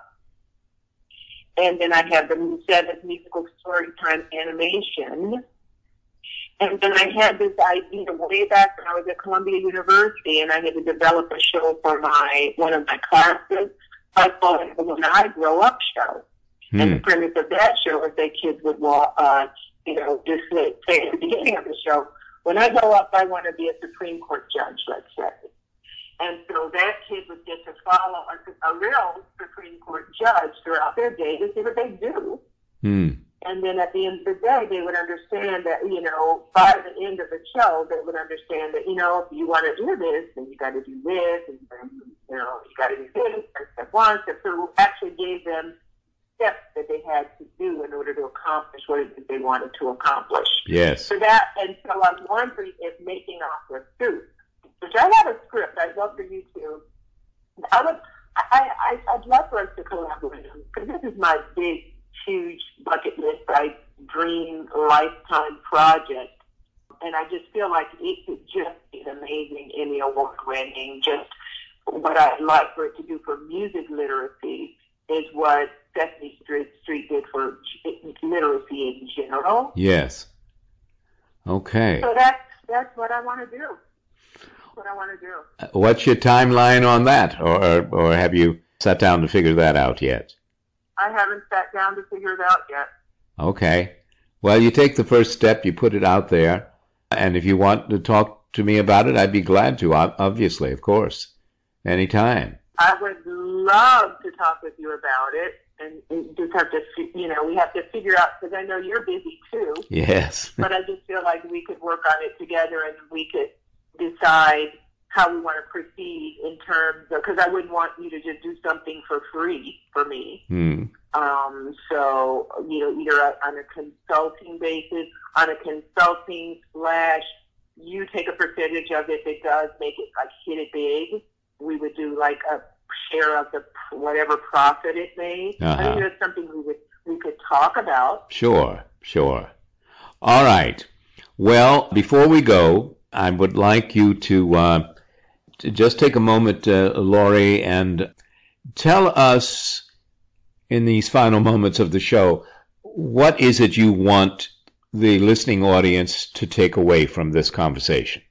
S8: And then I have the seventh musical story time animation. And then I had this idea way back when I was at Columbia University, and I had to develop a show for my one of my classes. I called it the When I Grow Up show. Hmm. And the premise of that show is that kids would walk, uh, you know, just say at the beginning of the show, when I grow up, I want to be a Supreme Court judge, let's say. And so that kid would get to follow a, a real Supreme Court judge throughout their day to see what they do. Hmm. And then at the end of the day, they would understand that, you know, by the end of the show, they would understand that, you know, if you want to do this, then you got to do this, and then, you know, you got to do this, step one, step two, actually gave them steps that they had to do in order to accomplish what it is they wanted to accomplish.
S7: Yes.
S8: So that, and so I'm wondering if making Opera Soup, which I have a script, I'd love for you to, I would, I, I, I'd love for us to collaborate, because this is my big, huge bucket list, like dream lifetime project. And I just feel like it could just be an amazing Emmy Award winning. Just what I'd like for it to do for music literacy is what Sesame Street, Street did for literacy in general.
S7: Yes. Okay.
S8: So that's, that's what I want to do. That's what I want to do.
S7: What's your timeline on that? Or, or have you sat down to figure that out yet?
S8: I haven't sat down to figure it out yet.
S7: Okay. Well, you take the first step, you put it out there, and if you want to talk to me about it, I'd be glad to, obviously, of course, anytime.
S8: I would love to talk with you about it, and we just have to, you know, we have to figure out, because I know you're busy too.
S7: Yes.
S8: But I just feel like we could work on it together, and we could decide how we want to proceed in terms of, because I wouldn't want you to just do something for free for me. Hmm. Um, so, you know, either on a consulting basis, on a consulting slash, you take a percentage of it that does make it, like, hit it big. We would do, like, a share of the whatever profit it made. Uh-huh. I think that's something we would we could talk about.
S7: Sure, sure. All right. Well, before we go, I would like you to... Uh, just take a moment, uh, Laurie, and tell us in these final moments of the show, what is it you want the listening audience to take away from this conversation?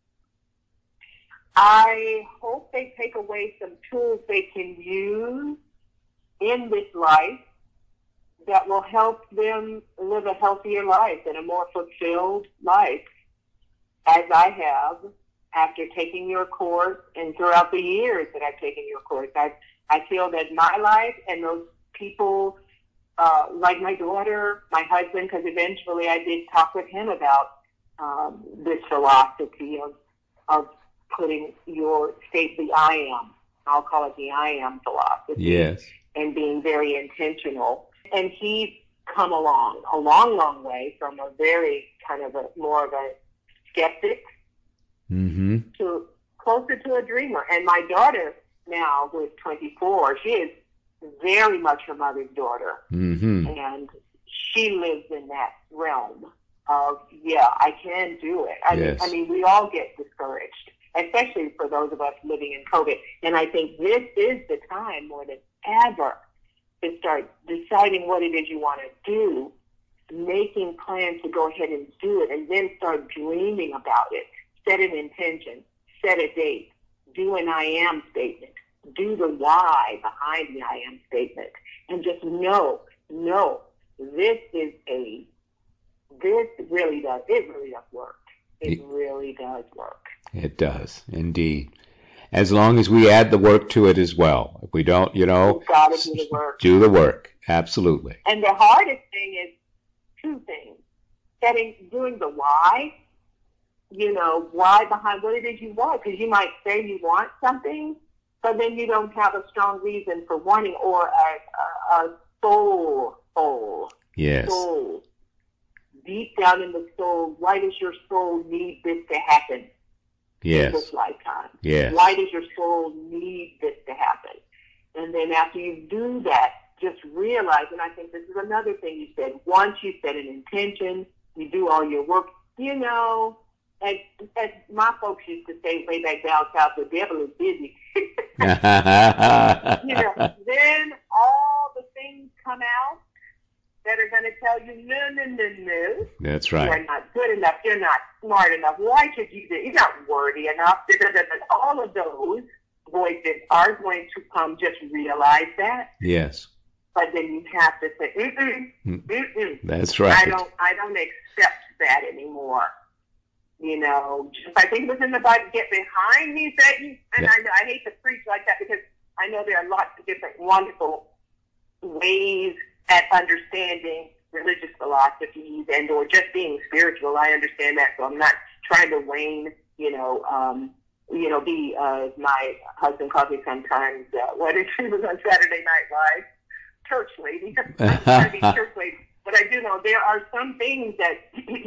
S8: I hope they take away some tools they can use in this life that will help them live a healthier life and a more fulfilled life, as I have after taking your course and throughout the years that I've taken your course. I I feel that my life and those people, uh, like my daughter, my husband, because eventually I did talk with him about um, this philosophy of of putting your state, the I am, I'll call it the I am philosophy.
S7: Yes.
S8: And being very intentional. And he's come along, a long, long way from a very kind of a more of a skeptic mm-hmm. to closer to a dreamer. And my daughter now, who is twenty-four, she is very much her mother's daughter. Mm-hmm. And she lives in that realm of, yeah, I can do it. I, yes. mean, I mean, we all get discouraged, especially for those of us living in COVID. And I think this is the time more than ever to start deciding what it is you want to do, making plans to go ahead and do it, and then start dreaming about it. Set an intention, set a date, do an I am statement, do the why behind the I am statement, and just know, know, this is a, this really does, it really does work. It really does work.
S7: It does, indeed. As long as we add the work to it as well. If we don't, you know,
S8: You've got to do the work.
S7: Do the work, absolutely.
S8: And the hardest thing is two things. Setting, doing the why, you know, why behind what it is you want. Because you might say you want something, but then you don't have a strong reason for wanting, or a, a, a soul hole.
S7: Yes.
S8: Soul. Deep down in the soul, why does your soul need this to happen?
S7: Yes.
S8: In this lifetime.
S7: Yes.
S8: Why does your soul need this to happen? And then after you do that, just realize, and I think this is another thing you said, once you set an intention, you do all your work, you know, as, as my folks used to say way back down south, the devil is busy. You know, then all the things come out that are going to tell you, no, no, no, no.
S7: That's right.
S8: You're not good enough. You're not smart enough. Why should you do it? You're not worthy enough. All of those voices are going to come. Just realize that.
S7: Yes.
S8: But then you have to say, mm-mm, mm-mm.
S7: That's right.
S8: I don't, I don't accept that anymore. You know, just, I think it was in the Bible, get behind me, Satan. And yeah. I, I hate to preach like that because I know there are lots of different wonderful ways at understanding religious philosophies and or just being spiritual. I understand that, so I'm not trying to wane, you know, um, you know, be, uh, my husband calls me sometimes, uh, what is she was on Saturday Night Live? Church lady. I'm trying to be church lady. But I do know there are some things that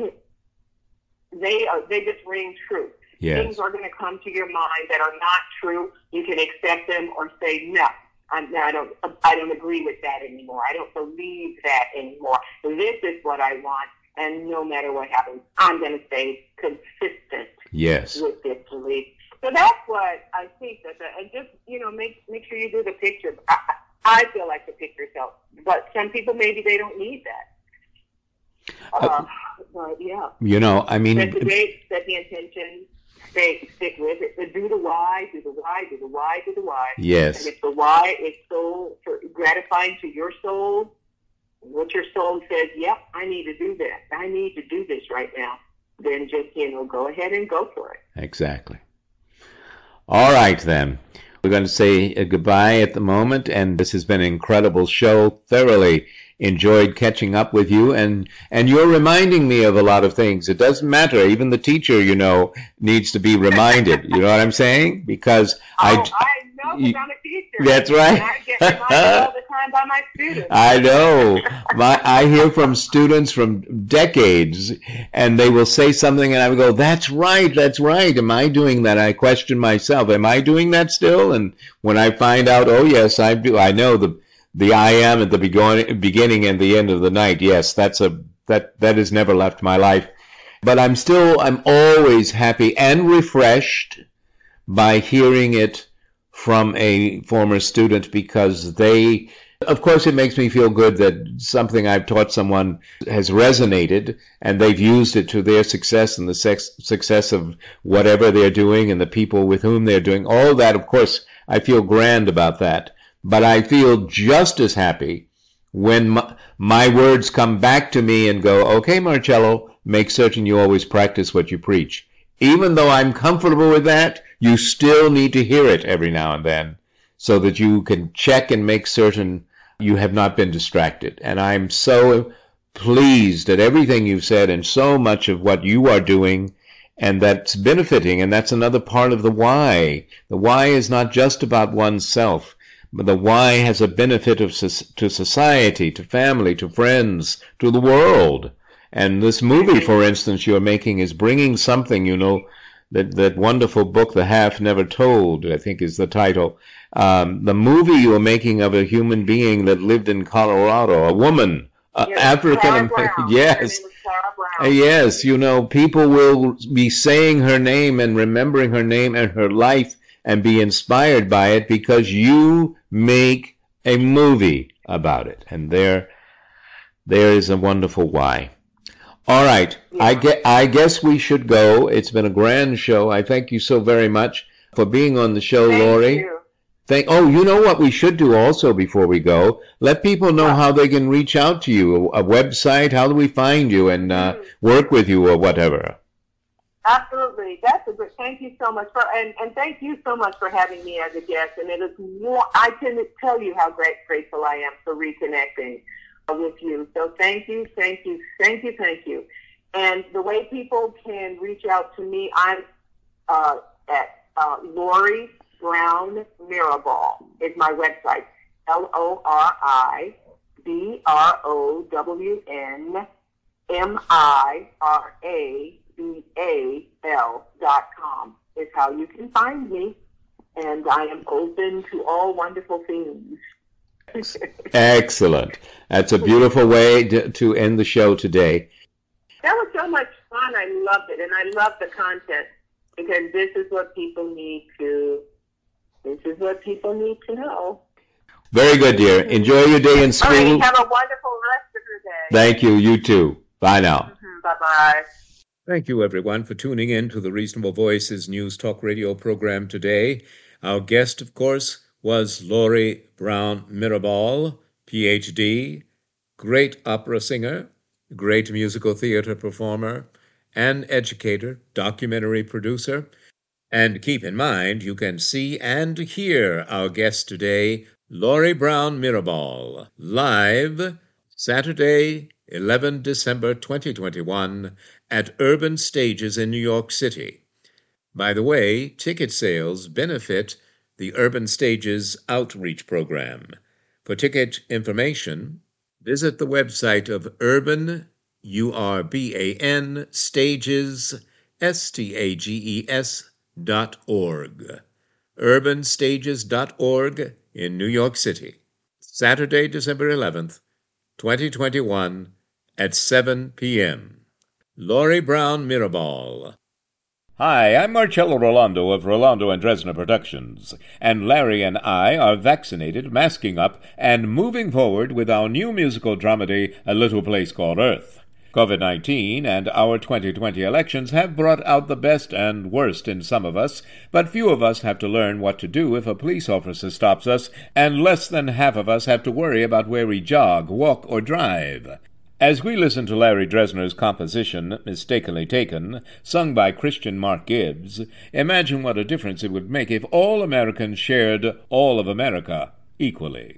S8: they are, they just ring true.
S7: Yes.
S8: Things are going to come to your mind that are not true. You can accept them or say, no, I'm, I don't, I don't agree with that anymore. I don't believe that anymore. This is what I want. And no matter what happens, I'm going to stay consistent
S7: yes.
S8: with this belief. So that's what I think that, the, and just, you know, make, make sure you do the picture. I, I feel like the picture helps, but some people, maybe they don't need that. Uh, uh, but yeah.
S7: You know, I mean,
S8: set the date, set the intention, stay, stick with it. But do the why, do the why, do the why, do the why.
S7: Yes.
S8: And if the why is so gratifying to your soul, what your soul says, yep, I need to do that. I need to do this right now. Then just, you know, go ahead and go for it.
S7: Exactly. All right, then. We're going to say a goodbye at the moment, and this has been an incredible show. Thoroughly enjoyed catching up with you, and, and you're reminding me of a lot of things. It doesn't matter. Even the teacher, you know, needs to be reminded. You know what I'm saying? Because
S8: oh,
S7: I...
S8: I know, because I'm a teacher.
S7: That's right.
S8: And I get reminded all the time by my students.
S7: I know. My, I hear from students from decades, and they will say something, and I will go, that's right, that's right. Am I doing that? I question myself. Am I doing that still? And when I find out, oh, yes, I do. I know the the I am at the beginning, beginning and the end of the night. Yes, that's a that that has never left my life. But I'm still, I'm always happy and refreshed by hearing it from a former student, because they, of course, it makes me feel good that something I've taught someone has resonated and they've used it to their success and the sex, success of whatever they're doing and the people with whom they're doing. All that, of course, I feel grand about that. But I feel just as happy when my, my words come back to me and go, okay, Marcello, make certain you always practice what you preach. Even though I'm comfortable with that, you still need to hear it every now and then so that you can check and make certain you have not been distracted. And I'm so pleased at everything you've said and so much of what you are doing, and that's benefiting. And that's another part of the why. The why is not just about oneself, but the why has a benefit of to society, to family, to friends, to the world. And this movie, for instance, you're making is bringing something, you know, that, that wonderful book, The Half Never Told, I think is the title. Um, the movie you're making of a human being that lived in Colorado, a woman, uh,
S8: yes,
S7: African, yes, uh, yes, you know, people will be saying her name and remembering her name and her life and be inspired by it because you make a movie about it. And there, there is a wonderful why. All right, yeah. I, get, I guess we should go. It's been a grand show. I thank you so very much for being on the show,
S8: thank
S7: Lori.
S8: You.
S7: Thank. Oh, you know what we should do also before we go? Let people know how they can reach out to you, a, a website, how do we find you and uh, mm. work with you or whatever.
S8: Absolutely. That's a good, thank you so much for, and, and thank you so much for having me as a guest. And it is more, I can tell you how great, grateful I am for reconnecting with you. So thank you, thank you, thank you, thank you. And the way people can reach out to me, I'm uh, at uh, Lori Brown Mirabal is my website. L O R I B R O W N M I R A B A L dot com is how you can find me. And I am open to all wonderful things.
S7: Excellent. That's a beautiful way to, to end the show today.
S8: That was so much fun. I loved it. And I love the content because this is what people need to, this is what people need to know.
S7: Very good, dear. Enjoy your day in school.
S8: All right, have a wonderful rest of your day.
S7: Thank you. You too. Bye now.
S8: Mm-hmm. Bye-bye.
S9: Thank you, everyone, for tuning in to the Reasonable Voices News Talk Radio program today. Our guest, of course, was Lori Brown Mirabal, P H D, great opera singer, great musical theater performer, and educator, documentary producer. And keep in mind, you can see and hear our guest today, Lori Brown Mirabal, live Saturday, eleventh December twenty twenty-one, at Urban Stages in New York City. By the way, ticket sales benefit the Urban Stages Outreach Program. For ticket information, visit the website of Urban, U R B A N, Stages, S T A G E S, dot org. urban stages dot org in New York City. Saturday, December eleventh, twenty twenty-one, at seven p.m. Lori Brown Mirabal. Hi, I'm Marcello Rolando of Rolando and Dresner Productions, and Larry and I are vaccinated, masking up, and moving forward with our new musical dramedy, A Little Place Called Earth. COVID nineteen and our twenty twenty elections have brought out the best and worst in some of us, but few of us have to learn what to do if a police officer stops us, and less than half of us have to worry about where we jog, walk, or drive. As we listen to Larry Dresner's composition, Mistakenly Taken, sung by Christian Mark Gibbs, imagine what a difference it would make if all Americans shared all of America equally.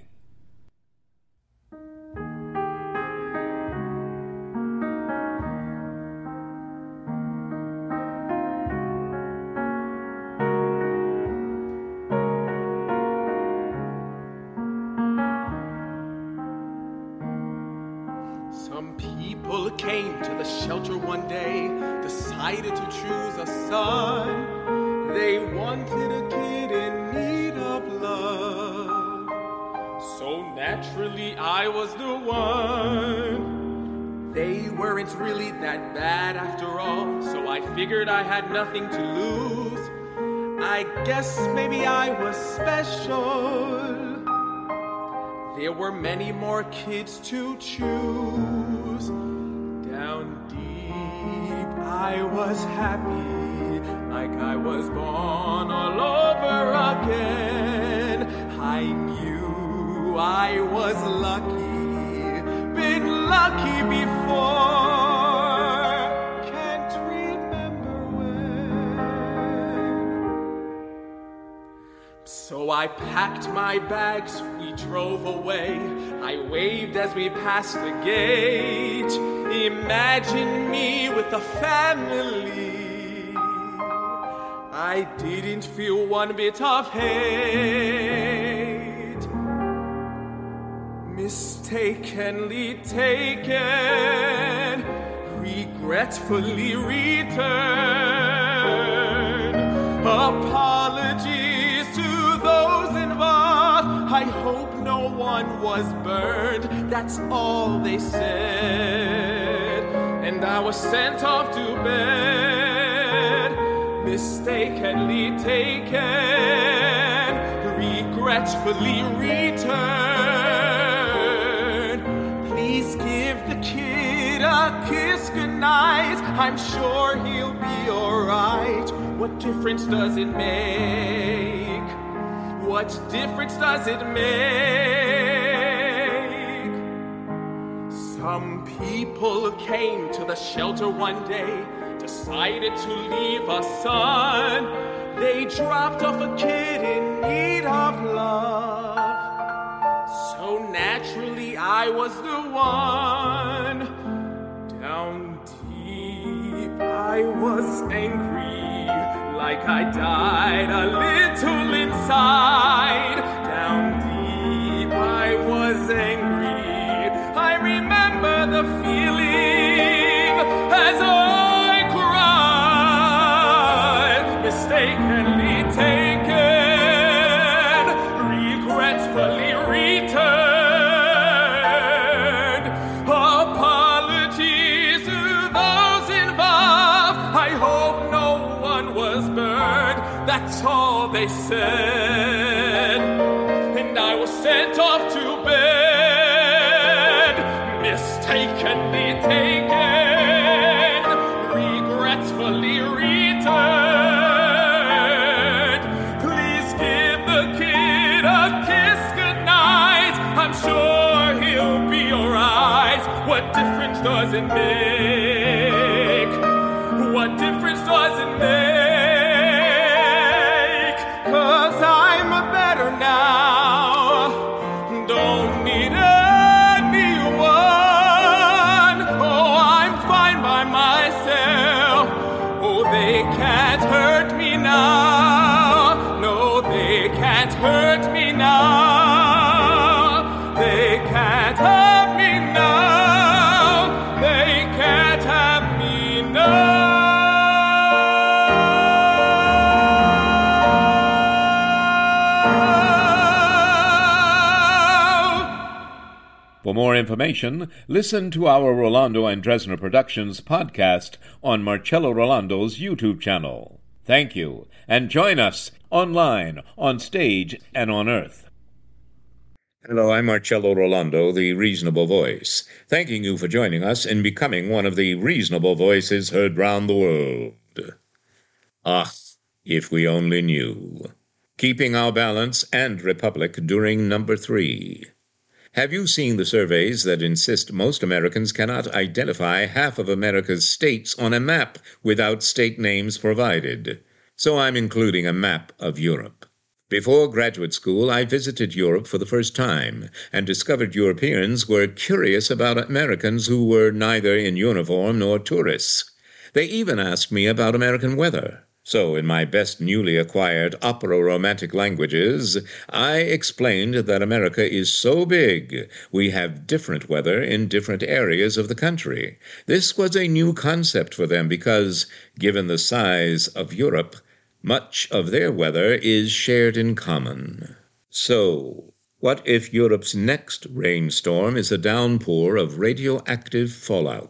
S11: Came to the shelter one day, decided to choose a son. They wanted a kid in need of love, so naturally I was the one. They weren't really that bad after all, so I figured I had nothing to lose. I guess maybe I was special. There were many more kids to choose. Down deep, I was happy, like I was born all over again. I knew I was lucky, been lucky before, can't remember when. So I packed my bags, we drove away. I waved as we passed the gate. Imagine me with a family. I didn't feel one bit of hate. Mistakenly taken, regretfully returned. Apologies to those involved. I hope no one was burned. That's all they said. And I was sent off to bed. Mistakenly taken, regretfully returned. Please give the kid a kiss goodnight. I'm sure he'll be alright. What difference does it make? What difference does it make? Some people came to the shelter one day, decided to leave a son. They dropped off a kid in need of love. So naturally I was the one. Down deep I was angry, like I died a little inside. Down deep I was angry. I remember the feeling as I cried. Mistakenly taken, regretfully returned. Apologies to those involved. I hope no one was burned. That's all they said. and I was sent off to bed, mistakenly taken, regretfully returned. Please give the kid a kiss goodnight, I'm sure he'll be alright. What difference does it make? What difference does it make? Cause I'm a better now, don't need anyone. Oh, I'm fine by myself. Oh, they can't hurt me now. No, they can't hurt me now. They can't have me now. They can't have me now.
S12: For more information, listen to our Rolando and Dresner Productions podcast on Marcello Rolando's YouTube channel. Thank you, and join us online, on stage, and on Earth.
S7: Hello, I'm Marcello Rolando, the Reasonable Voice, thanking you for joining us in becoming one of the reasonable voices heard round the world. Ah, if we only knew. Keeping our balance and republic during number three. Have you seen the surveys that insist most Americans cannot identify half of America's states on a map without state names provided? So I'm including a map of Europe. Before graduate school, I visited Europe for the first time and discovered Europeans were curious about Americans who were neither in uniform nor tourists. They even asked me about American weather. So, in my best newly acquired opera-romantic languages, I explained that America is so big, we have different weather in different areas of the country. This was a new concept for them because, given the size of Europe, much of their weather is shared in common. So, what if Europe's next rainstorm is a downpour of radioactive fallout?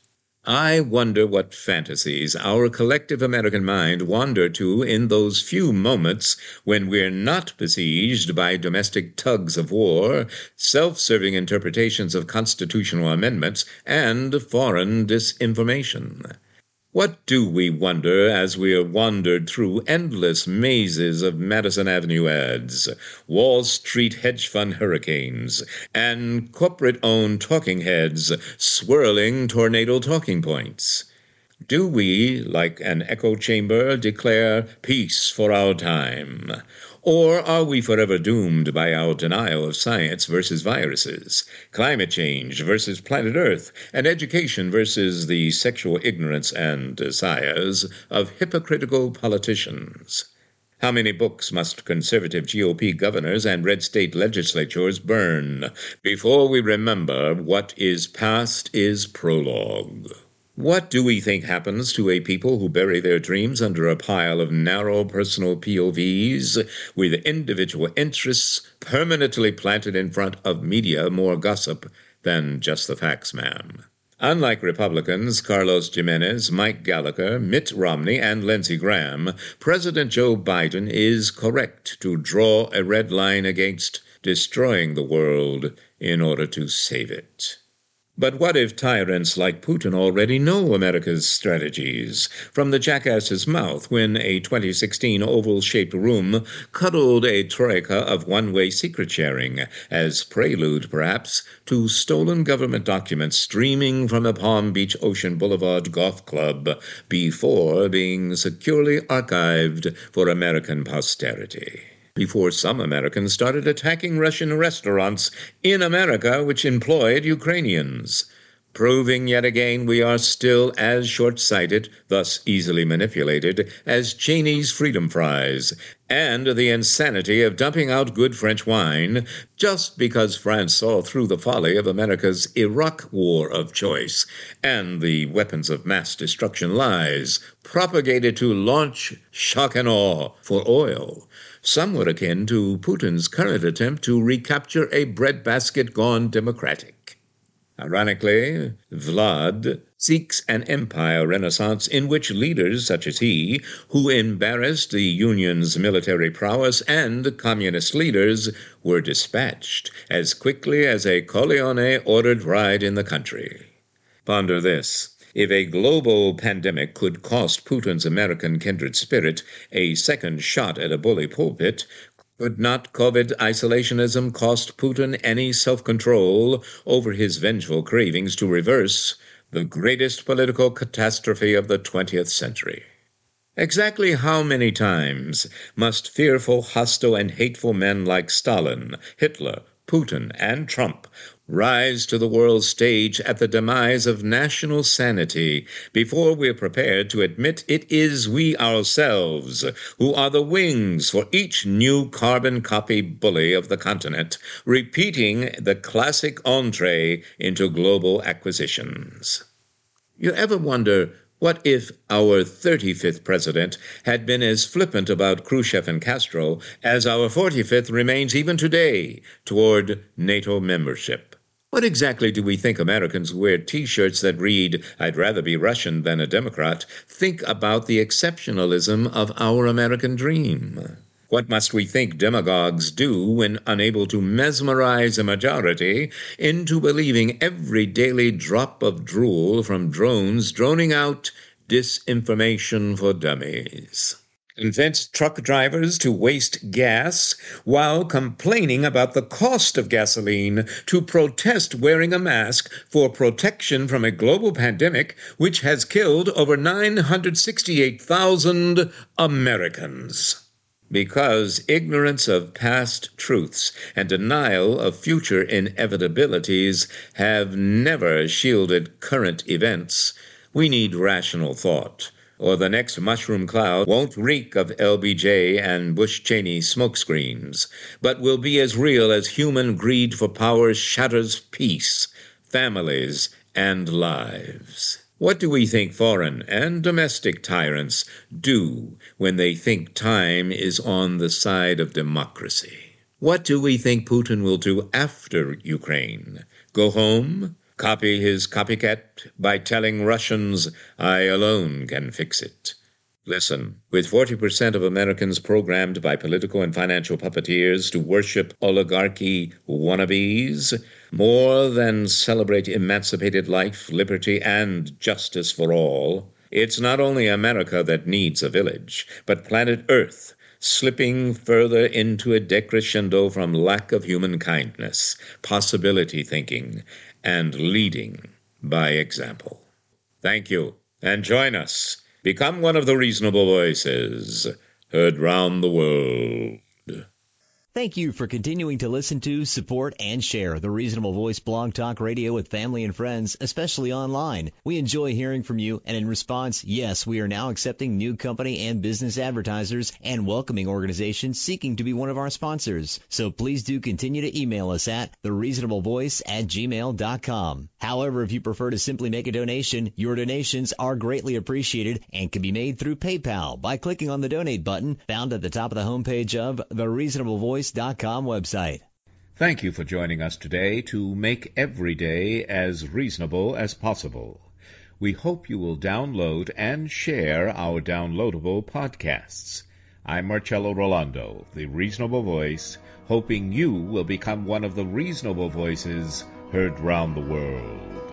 S7: I wonder what fantasies our collective American mind wander to in those few moments when we're not besieged by domestic tugs of war, self-serving interpretations of constitutional amendments, and foreign disinformation. What do we wonder as we are wandered through endless mazes of Madison Avenue ads, Wall Street hedge fund hurricanes, and corporate-owned talking heads swirling tornado talking points? Do we, like an echo chamber, declare peace for our time? Or are we forever doomed by our denial of science versus viruses, climate change versus planet Earth, and education versus the sexual ignorance and desires of hypocritical politicians? How many books must conservative G O P governors and red state legislatures burn before we remember what is past is prologue? What do we think happens to a people who bury their dreams under a pile of narrow personal P O Vs with individual interests permanently planted in front of media more gossip than just the facts, ma'am? Unlike Republicans Carlos Jimenez, Mike Gallagher, Mitt Romney, and Lindsey Graham, President Joe Biden is correct to draw a red line against destroying the world in order to save it. But what if tyrants like Putin already know America's strategies from the jackass's mouth when a twenty sixteen oval-shaped room cuddled a troika of one-way secret sharing, as prelude, perhaps, to stolen government documents streaming from a Palm Beach Ocean Boulevard golf club before being securely archived for American posterity? Before some Americans started attacking Russian restaurants in America which employed Ukrainians, proving yet again we are still as short-sighted, thus easily manipulated, as Cheney's freedom fries, and the insanity of dumping out good French wine just because France saw through the folly of America's Iraq war of choice and the weapons of mass destruction lies propagated to launch shock and awe for oil, somewhat akin to Putin's current attempt to recapture a breadbasket gone democratic.
S13: Ironically, Vlad seeks an empire renaissance in which leaders such as he, who embarrassed the Union's military prowess and communist leaders, were dispatched as quickly as a Corleone ordered ride in the country. Ponder this. If a global pandemic could cost Putin's American kindred spirit a second shot at a bully pulpit, could not COVID isolationism cost Putin any self-control over his vengeful cravings to reverse the greatest political catastrophe of the twentieth century? Exactly how many times must fearful, hostile, and hateful men like Stalin, Hitler, Putin, and Trump rise to the world stage at the demise of national sanity before we're prepared to admit it is we ourselves who are the wings for each new carbon copy bully of the continent, repeating the classic entree into global acquisitions? You ever wonder, what if our thirty-fifth president had been as flippant about Khrushchev and Castro as our forty-fifth remains even today toward NATO membership? What exactly do we think Americans who wear T-shirts that read, "I'd rather be Russian than a Democrat," think about the exceptionalism of our American dream? What must we think demagogues do when unable to mesmerize a majority into believing every daily drop of drool from drones droning out disinformation for dummies? Convince truck drivers to waste gas while complaining about the cost of gasoline to protest wearing a mask for protection from a global pandemic which has killed over nine hundred sixty-eight thousand Americans. Because ignorance of past truths and denial of future inevitabilities have never shielded current events, we need rational thought, or the next mushroom cloud won't reek of L B J and Bush Cheney smokescreens, but will be as real as human greed for power shatters peace, families, and lives. What do we think foreign and domestic tyrants do when they think time is on the side of democracy? What do we think Putin will do after Ukraine? Go home? Copy his copycat by telling Russians, "I alone can fix it"? Listen, with forty percent of Americans programmed by political and financial puppeteers to worship oligarchy wannabes, more than celebrate emancipated life, liberty, and justice for all, it's not only America that needs a village, but planet Earth, slipping further into a decrescendo from lack of human kindness, possibility thinking, and leading by example. Thank you, and join us. Become one of the reasonable voices heard round the world.
S14: Thank you for continuing to listen to, support, and share the Reasonable Voice Blog Talk Radio with family and friends, especially online. We enjoy hearing from you, and in response, yes, we are now accepting new company and business advertisers and welcoming organizations seeking to be one of our sponsors. So please do continue to email us at the reasonable voice at gmail dot com. However, if you prefer to simply make a donation, your donations are greatly appreciated and can be made through PayPal by clicking on the donate button found at the top of the homepage of the reasonable voice dot com website.
S7: Thank you for joining us today to make every day as reasonable as possible. We hope you will download and share our downloadable podcasts. I'm Marcello Rolando, the Reasonable Voice, hoping you will become one of the reasonable voices heard round the world.